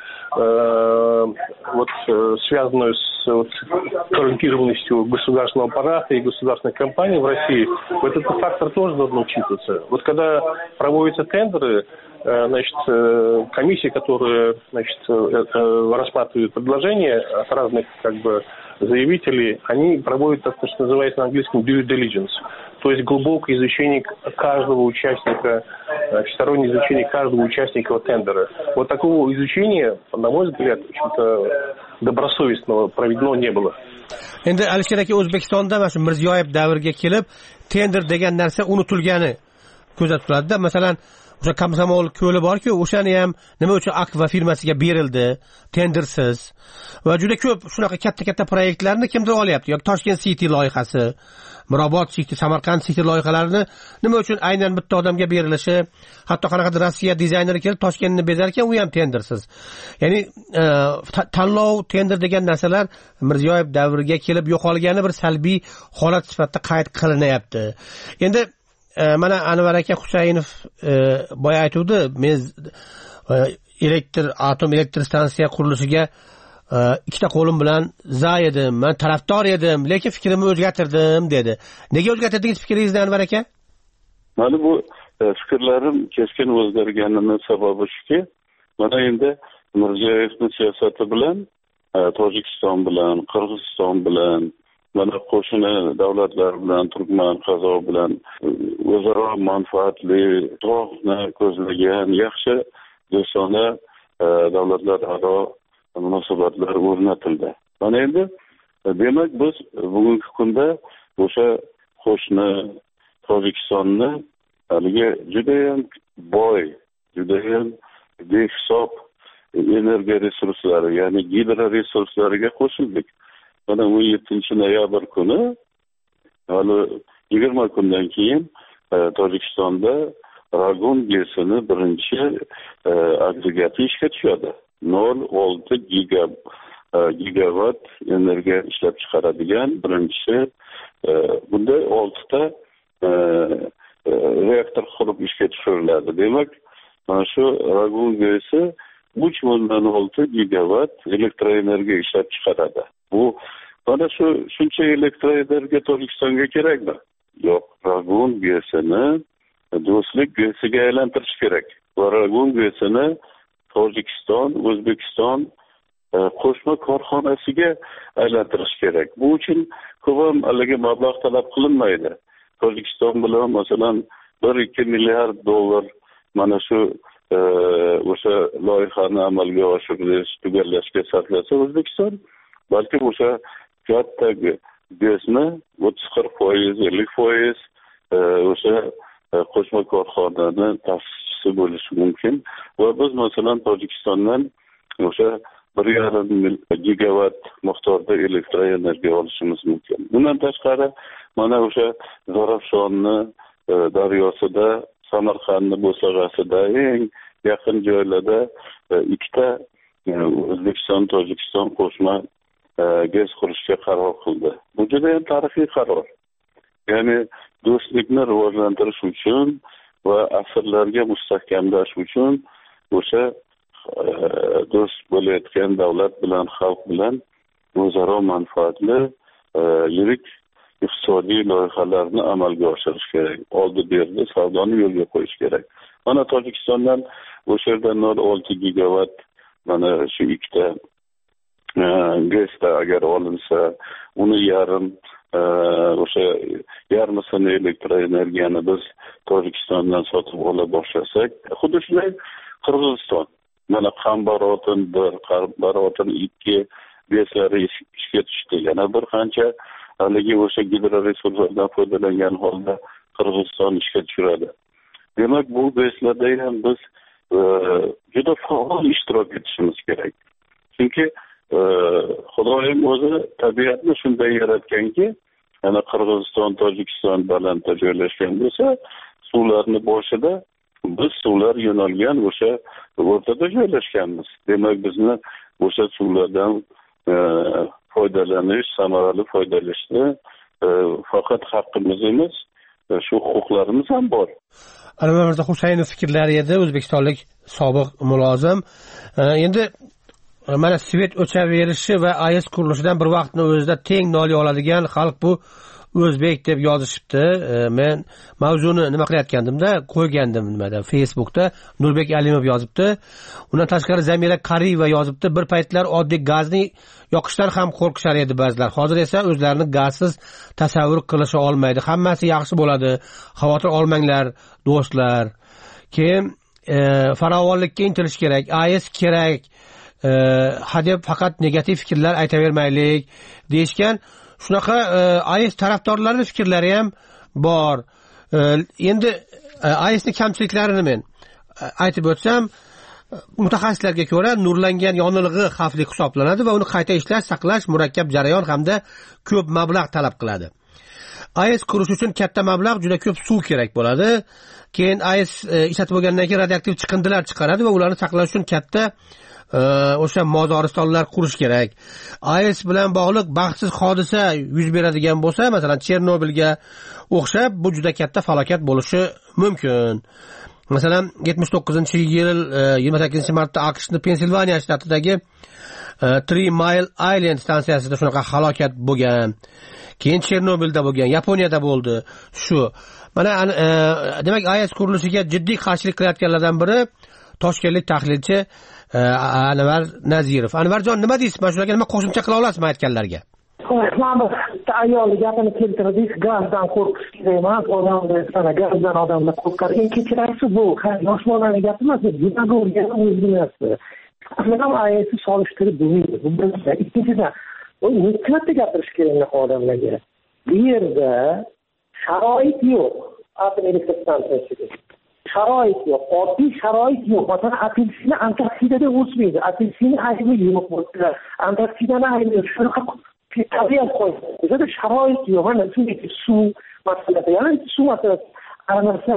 э, вот, э, связанную с вот, коррумпированностью государственного аппарата и государственных компаний в России, вот этот фактор тоже должен учитываться. Вот когда проводятся тендеры, э, значит, э, комиссии, которые, значит, э, э, рассматривают предложения от разных, как бы, заявителей, они проводят то, что называется на английском due diligence, то есть глубокое изучение каждого участника, всестороннее изучение каждого участника тендера. Вот такого изучения, на мой взгляд, в общем-то, добросовестного проведено не было. Endi Alisher aka, O'zbekistonda mana shu Mirziyoyev davriga kelib tender degan narsa unutilgani kuzatiladi. Masalan, o'sha Komsomol ko'li bor-ku, o'shani ham nima uchun Akva firmasiga berildi, tendersiz. Va juda ko'p shunaqa katta-katta proyektlarni kimdir olyapti. Yoki Toshkent City loyihasi, Mirobod City, Samarqand City loyihalarini nima uchun aynan bitta odamga berilishi, hatto qanaqadir Rossiya dizayneri kelib Toshkentni bezarkan, u ham tendersiz. Ya'ni e, tanlov, tender degan narsalar Mirziyoyev davriga kelib yo'qolgani bir salbiy holat sifatida qayd qilinyapti. Endi e, mana Anvar aka Husaynov e, boya aytuvdi, men e, elektr atom elektr stansiya qurilishiga ikkita qo'lim bilan za edim, men tarafdor edim, lekin fikrimni o'zgartirdim dedi. Nega o'zgartirdingiz fikringizni Anvar aka? Mana bu e, fikrlarim keskin o'zgarganining sababi shuki, mana endi Mirziyoyevning siyosati bilan e, Tojikiston bilan, Qirg'iziston bilan, mana qo'shni davlatlar bilan, Turkman, Qozoq bilan o'zaro manfaatli, to'g'ri ko'zlagan yaxshi do'stona e, davlatlar aro munosabatlar o'rnatildi. Mana endi demak biz bugungi kunda o'sha qo'shni Tojikistonni haligi juda ham boy, juda ham behisob energiya resurslari, ya'ni gidro resurslariga qo'shildik. Mana o'n yettinchi noyabr kuni, hali yigirma kundan keyin Tojikistonda Ragun GESini birinchi agregati ishga tushadi. nol olti gigavat energiya ishlab chiqaradigan birinchi bunda oltita reaktor qurib ishga tushiriladi. Demak, mana shu Ragun GESi uch o'ndan olti gigavat elektroenergiya ishlab chiqaradi. Bu mana shu shuncha elektroenergiya Tojikistonga kerakmi? Yo'q, Ragun GESini do'stlik GESiga aylantirish kerak. Va Ragun GESini Tojikiston, O'zbekiston qo'shma korxonasiga aylantirish kerak. Bu uchun ko'p ham haligi mablag' talab qilinmaydi. Tojikiston bilan masalan bir ikki milliard dollar mana shu o'sha loyihani amalga oshirish, tugallashga sarflasa O'zbekiston, balki o'sha katta GESni o'ttiz qirq foiz, ellik foiz o'sha qo'shma korxonani ta'sischisi bo'lishi mumkin. Va biz masalan Tojikistondan o'sha bir yarim gigavat miqdorda elektroenergiya olishimiz mumkin. Bundan tashqari mana o'sha Zarafshonni daryosida, Samarqandni bo'sag'asida eng yaqin joylarda ikkita O'zbekiston Tojikiston qo'shma GES qurishga qaror qildi. Bu juda ham tarixiy qaror. Ya'ni do'stlikni rivojlantirish uchun va asrlarga mustahkamlash uchun o'sha do'st bo'layotgan davlat bilan, xalq bilan o'zaro manfaatli yirik iqtisodiy loyihalarni amalga oshirish kerak. Oldi berdi savdoni yo'lga qo'yish kerak. Mana Tojikistondan o'sha yerda nol olti gigavat mana shu ikkita GESda agar olinsa, uni yarim o'sha yarmisini elektroenergiyani biz Tojikistondan sotib ola boshlasak, xuddi shunday Qirg'iziston mana Qambarotin bir, Qambarotin ikki GESlari ishga tushdi. Yana bir qancha haligi o'sha gidroresurslardan foydalangan holda Qirg'iziston ishga tushiradi. Demak, bu GESlarda ham biz juda faol ishtirok etishimiz kerak. Chunki Xudoyim o'zi tabiatni shunday yaratganki, yana Qirg'iziston, Tojikiston balandda joylashgan bo'lsa, suvlarni boshida biz suvlar yo'nalgan o'sha o'rtada joylashganmiz. Demak, bizni o'sha suvlardan e, foydalanish, samarali foydalanishni e, faqat haqqimiz emas, e, shu huquqlarimiz ham bor. Anvar Mirzo Husaynov fikrlari edi, o'zbekistonlik sobiq mulozim. E, endi mana svet o'chaverishi va A E S qurilishidan bir vaqtning o'zida teng noliy oladigan xalq bu o'zbek deb yozishibdi. E, men mavzuni nima qilayotgandimda qo'ygandim nimada Facebookda Nurbek Alimov yozibdi. Undan tashqari Zamira Qariyeva yozibdi. Bir paytlar oddiy gazni yoqishdan ham qo'rqishar edi ba'zilar. Hozir esa o'zlarini gazsiz tasavvur qilisha olmaydi. Hammasi yaxshi bo'ladi. Xavotir olmanglar, do'stlar. Keyin e, farovonlikka intilish kerak, A E S kerak. E, hadeb faqat negativ fikrlar aytavermaylik deyishgan. Shunaqa A E S tarafdorlarining fikrlari ham bor. E, endi A E S'ning kamchiliklarini men aytib o'tsam, mutaxassislarga ko'ra nurlangan yonilg'i xavfli hisoblanadi va uni qayta ishlash, saqlash murakkab jarayon hamda ko'p mablag' talab qiladi. A E S qurish uchun katta mablag', juda ko'p suv kerak bo'ladi. Keyin A E S ishlatib bo'lgandan keyin radioaktiv chiqindilar chiqaradi va ularni saqlash uchun katta o'sha mozoristonlar qurish kerak. A E S bilan bog'liq baxtsiz hodisa yuz beradigan bo'lsa, masalan Chernobilga o'xshab, bu juda katta falokat bo'lishi mumkin. Masalan yetmish to'qqizinchi yil yigirma sakkizinchi martda AQShning Pensilvaniya shtatidagi Three Mile Island stansiyasida shunaqa halokat bo'lgan. Keyin Chernobilda bo'lgan, Yaponiyada bo'ldi. Shu. Mana demak A E S qurilishiga jiddiy qarshilik qilayotganlardan biri toshkentlik tahlilchi Anvar Nazirov. Anvarjon, nima deysiz? Mana shularga nima qo'shimcha qila olasizmi aytganlarga? Mana bitta ayolni gapini keltirdingiz, gazdan qo'rqish kerak emas, odamlar sana gazdan odamlar qo'rqar. Eng kechirasi bu, yosh bolalarning gapi emas, demagogiyaning o'zi narsa. Men ham A E Sni solishtirib bo'lmaydi. Bu birinchidan. Ikkinchidan, u nechta gapirish kerak odamlarga. Bu yerda sharoit yo'q. Atom elektr stansiyasiga. Sharoit yo'q, oddiy sharoit yo'q. Masalan, apelsina Antarktidada o'smaydi. Apelsina aybi yo'q bo'lsa, Antarktidani aybi shunaqa tabiat qo'ydi. Bizda sharoit yo'q. Mana shunday suv masalasi, ya'ni suv masalasi. Qarasak,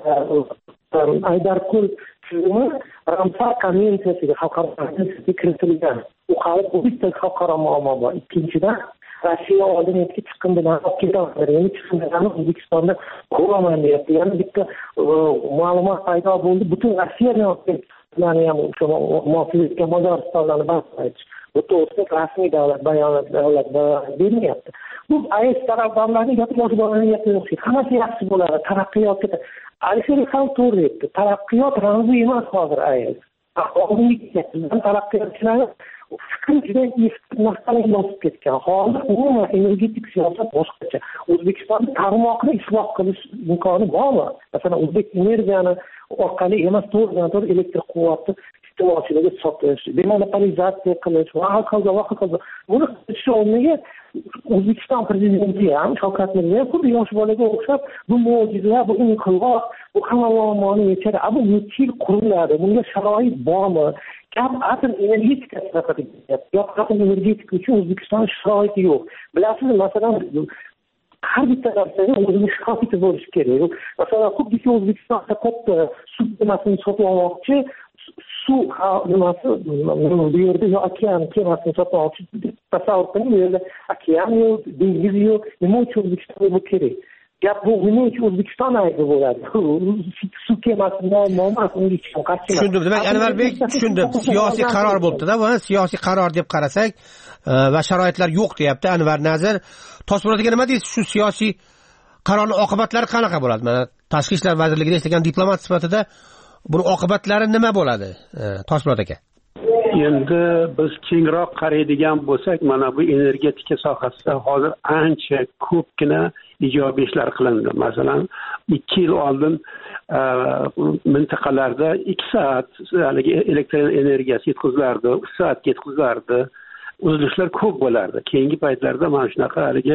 Aydarko'l tizimi Ramsar konvensiyasiga xalqaro konvensiyaga kiritilgan. U hali bu bitta xalqaro muammo bor. Ikkinchidan, Rossiya oldin etki chiqindilarni olib ketadi. Endi chiqindilarni O'zbekistonda ko'raman deyapti. Yana bitta ma'lumot paydo bo'ldi. Butun Rossiyadan olib ketganlarni ham o'sha muofizlikka mozoristonlarni boshlash. Bu to'g'risida rasmiy davlat bayonotlar bermayapti. Bu A E S tarafdorlarining gapi yosh bolalarning gapi yo'q. Hammasi yaxshi bo'ladi. Taraqqiyot ketadi. Alisher ham to'g'ri aytdi. Taraqqiyot ramzi emas hozir A E S. Oldingi taraqqiyotchilar fikri juda eski narsalarga bosib ketgan. Hozir umuman energetik siyosat boshqacha. O'zbekistonda tarmoqni isloh qilish imkoni bormi? Masalan, o'zbek energiyani orqali emas, to'g'ridan-to'g'ri elektr quvvatni iste'molchilarga sotish, demonopolizatsiya qilish va hokazo va hokazo. Buni qilish o'rniga O'zbekiston prezidenti ham Shavkat Mirziyoyev xuddi yosh bolaga o'xshab bu mo'jiza, bu inqilob, bu hamma muammoni yechadi. Bu necha yil quriladi? Bunga sharoit bormi? Gap atom energetikasi haqida ketyapti. Yo'q, atom energetika uchun O'zbekistonda sharoit yo'q. Bilasizmi, masalan, har bitta narsaga o'zining sharoiti bo'lishi kerak. Masalan, xuddiki O'zbekistonda katta suv kemasini sotib olmoqchi, suv nimasi bu yerda yo okean kemasini sotib olmoqchi tasavvur qiling, bu yerda okean yo'q, dengiz yo'q. Nima uchun O'zbekistonda bu kerak? Gap bu nima uchun O'zbekiston aybi bo'ladi? Suv kemasi muammo emas, unga hech kim qarshi emas. Tushundim. Demak, Anvarbek, tushundim. Siyosiy qaror bo'libdi-da, buni siyosiy qaror deb qarasak va sharoitlar yo'q deyapti Anvar Nazir. Toshpo'latga nima deysiz? Shu siyosiy qarorning oqibatlari qanaqa bo'ladi? Mana Tashqi ishlar vazirligida ishlagan diplomat sifatida buni oqibatlari nima bo'ladi? Toshpo'lat aka. Endi biz kengroq qaraydigan bo'lsak, mana bu energetika sohasida hozir ancha ko'pgina ijobiy ishlar qilindi. Masalan, ikki yil oldin mintaqalarda ikki soat haligi elektr energiyasi yetkazilardi, uch soat yetkazilardi. Uzilishlar ko'p bo'lardi. Keyingi paytlarda mana shunaqa haligi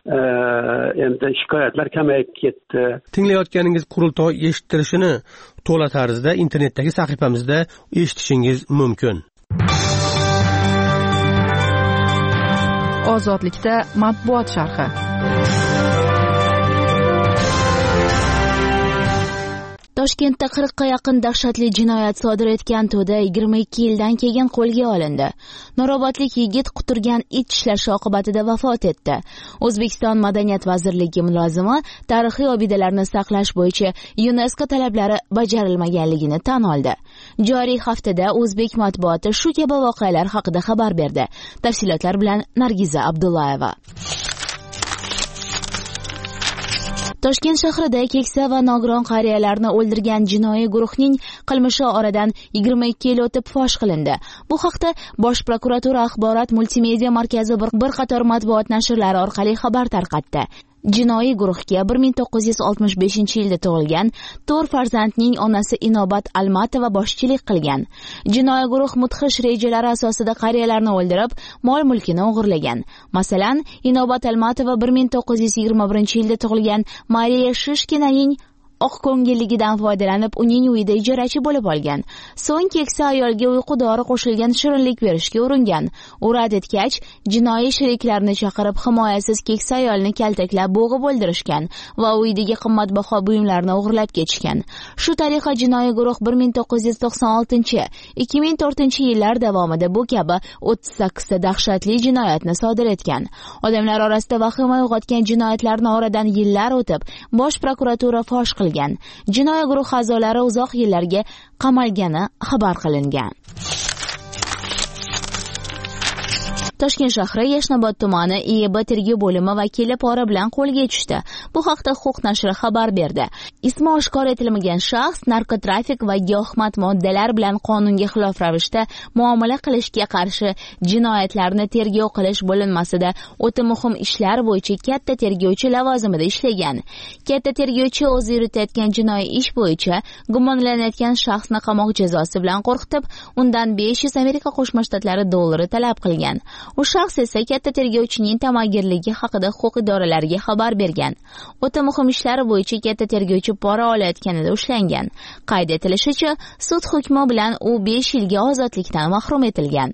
endi shikoyatlar kamayib ketdi. Tinglayotganingiz qurultoy eshittirishini to'la tarzda internetdagi sahifamizda eshitishingiz mumkin. Ozodlikda matbuot sharhi. Toshkentda qirqqa yaqin dahshatli jinoyat sodir etgan to'da yigirma ikki yildan keyin qo'lga olindi. Nurobodlik yigit quturgan it tishlashi oqibatida vafot etdi. O'zbekiston Madaniyat vazirligi mulozimi tarixiy obidalarni saqlash bo'yicha UNESCO talablari bajarilmaganligini tan oldi. Joriy haftada o'zbek matbuoti shu kabi voqealar haqida xabar berdi. Tafsilotlar bilan Nargiza Abdullayeva. Toshkent shahrida keksa va nogiron qariyalarni o'ldirgan jinoiy guruhning qilmishi oradan yigirma ikki yil o'tib fosh qilindi. Bu haqda Bosh prokuratura axborot multimedia markazi bir qator matbuot nashrlari orqali xabar tarqatdi. Jinoiy guruhga bir ming to'qqiz yuz oltmish beshinchi yilda tug'ilgan to'rt farzandning onasi Inobat Almatova boshchilik qilgan. Jinoiy guruh mudhish rejalari asosida qariyalarni o'ldirib, mol-mulkini o'g'irlagan. Masalan, Inobat Almatova bir ming to'qqiz yuz yigirma birinchi yilda tug'ilgan Mariya Shishkinaning oqko'ngilligidan foydalanib uning uyida ijarachi bo'lib olgan. So'ng keksa ayolga uyqu dori qo'shilgan shirinlik berishga uringan. U rad etgach, jinoiy sheriklarini chaqirib himoyasiz keksa ayolni kaltaklab bo'g'ib o'ldirishgan va uydagi qimmatbaho buyumlarni o'g'irlab ketishgan. Shu tariqa jinoiy guruh bir ming to'qqiz yuz to'qson oltinchi - ikki ming to'rtinchi yillar davomida bu kabi o'ttiz sakkizta dahshatli jinoyatni sodir etgan. Odamlar orasida vahima uyg'otgan jinoyatlarni oradan yillar o'tib, Bosh prokuratura fosh qilgan. Jinoiy guruh a'zolari uzoq yillarga qamalgani xabar qilingan. Toshkent shahri Yashnobod tumani I E B tergov bo'limi vakili pora bilan qo'lga tushdi. Bu haqda Huquq nashri xabar berdi. Ismi oshkor etilmagan shaxs narkotrafik va giyohvand moddalar bilan qonunga xilof ravishda muomala qilishga qarshi jinoyatlarni tergov qilish bo'linmasida o'ta muhim ishlar bo'yicha katta tergovchi lavozimida ishlagan. Katta tergovchi o'zi yuritayotgan jinoiy ish bo'yicha gumonlanayotgan shaxsni qamoq jazosi bilan qo'rqitib, undan besh yuz Amerika Qo'shma Shtatlari dollari talab qilgan. U shaxs esa katta tergovchining tamagirligi haqida huquq idoralariga xabar bergan. O'ta muhim ishlar bo'yicha katta tergovchi pora olayotganida ushlangan. Qayd etilishicha, sud hukmi bilan u besh yilga ozodlikdan mahrum etilgan.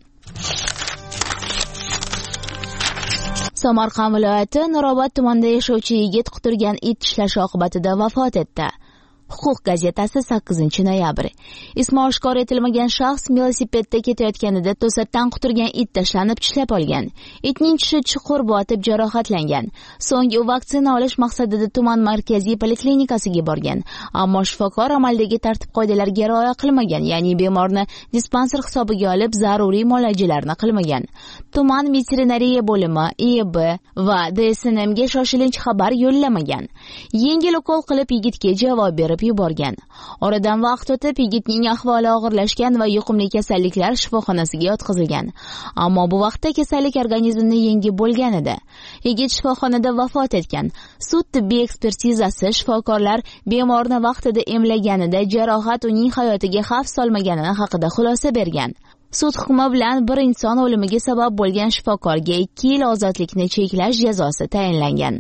Samarqand viloyati Nurobod tumanida yashovchi yigit quturgan it tishlashi oqibatida vafot etdi. Huquq gazetasi sakkizinchi noyabr. Ismi oshkor etilmagan shaxs velosipedda ketayotganida to'satdan quturgan it tashlanib tishlab olgan. Itning tishi chuqur botib jarohatlangan. So'ng u vaksina olish maqsadida tuman markaziy poliklinikasiga borgan. Ammo shifokor amaldagi tartib-qoidalarga rioya qilmagan, ya'ni bemorni dispanser hisobiga olib zaruriy muolajalarni qilmagan. Tuman veterinariya bo'limi, I E B va D S N M ga shoshilinch xabar yo'llamagan. Yengil ukol qilib yigitga javob berib yuborgan. Oradan vaqt o'tib yigitning ahvoli og'irlashgan va yuqumli kasalliklar shifoxonasiga yotqizilgan. Ammo bu vaqtda kasallik organizmni yengib bo'lgan edi. Yigit shifoxonada vafot etgan. Sud tibbiy ekspertizasi shifokorlar bemorni vaqtida emlaganida jarohat uning hayotiga xavf solmaganini haqida xulosa bergan. Sud hukmi bilan bir inson o'limiga sabab bo'lgan shifokorga ikki yil ozodlikni cheklash jazosi tayinlangan.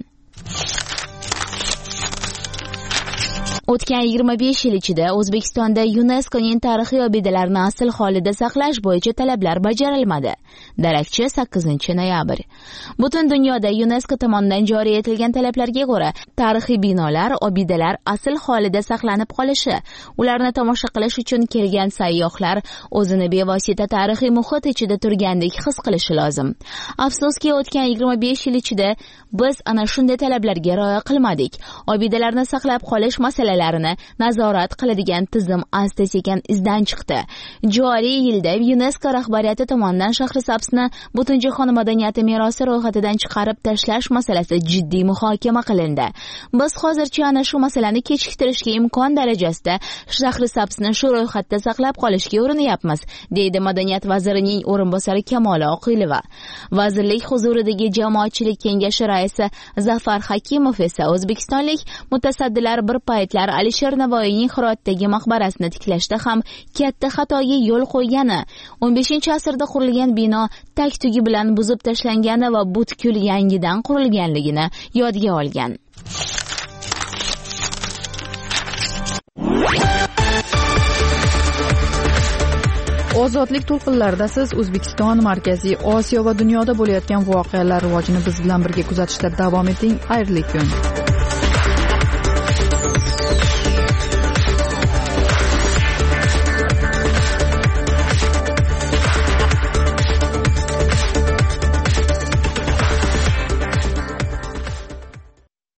O'tgan yigirma besh yil ichida O'zbekistonda UNESCOning tarixiy obidalarni asl holida saqlash bo'yicha talablar bajarilmadi. Darakchi sakkizinchi noyabr. Butun dunyoda UNESCO tomonidan joriy etilgan talablarga ko'ra, tarixiy binolar, obidalar asl holida saqlanib qolishi, ularni tomosha qilish uchun kelgan sayyohlar o'zini bevosita tarixiy muhit ichida turgandek his qilishi lozim. Afsuski, o'tgan yigirma besh yil ichida biz ana shunday talablarga rioya qilmadik. Obidalarni saqlab qolish masalalarini nazorat qiladigan tizim asta-sekin izdan chiqdi. Joriy yilda UNESCO rahbariyati tomonidan Shahrisabzni Butunjahon madaniyati merosi ro'yxatidan chiqarib tashlash masalasi jiddiy muhokama qilindi. Biz hozircha ana shu masalani kechiktirishga imkon darajasida Shahrisabzni shu ro'yxatda saqlab qolishga urinyapmiz, deydi madaniyat vazirining o'rinbosari Kamola Oqilova. Vazirlik huzuridagi jamoatchilik kengashi raisi Zafar Hakimov esa o'zbekistonlik mutasaddilar bir paytlar Alisher Navoiyning Hirotdagi maqbarasini tiklashda ham katta xatoga yo'l qo'ygani, o'n beshinchi asrda qurilgan bino tag-tugi bilan buzib tashlangani va butkul yangidan qurilganligini yodga olgan. ozodlik to'lqinlarida siz O'zbekiston, Markaziy Osiyo va dunyoda bo'layotgan voqealar rivojini biz bilan birga kuzatishda davom eting. Xayrli kun.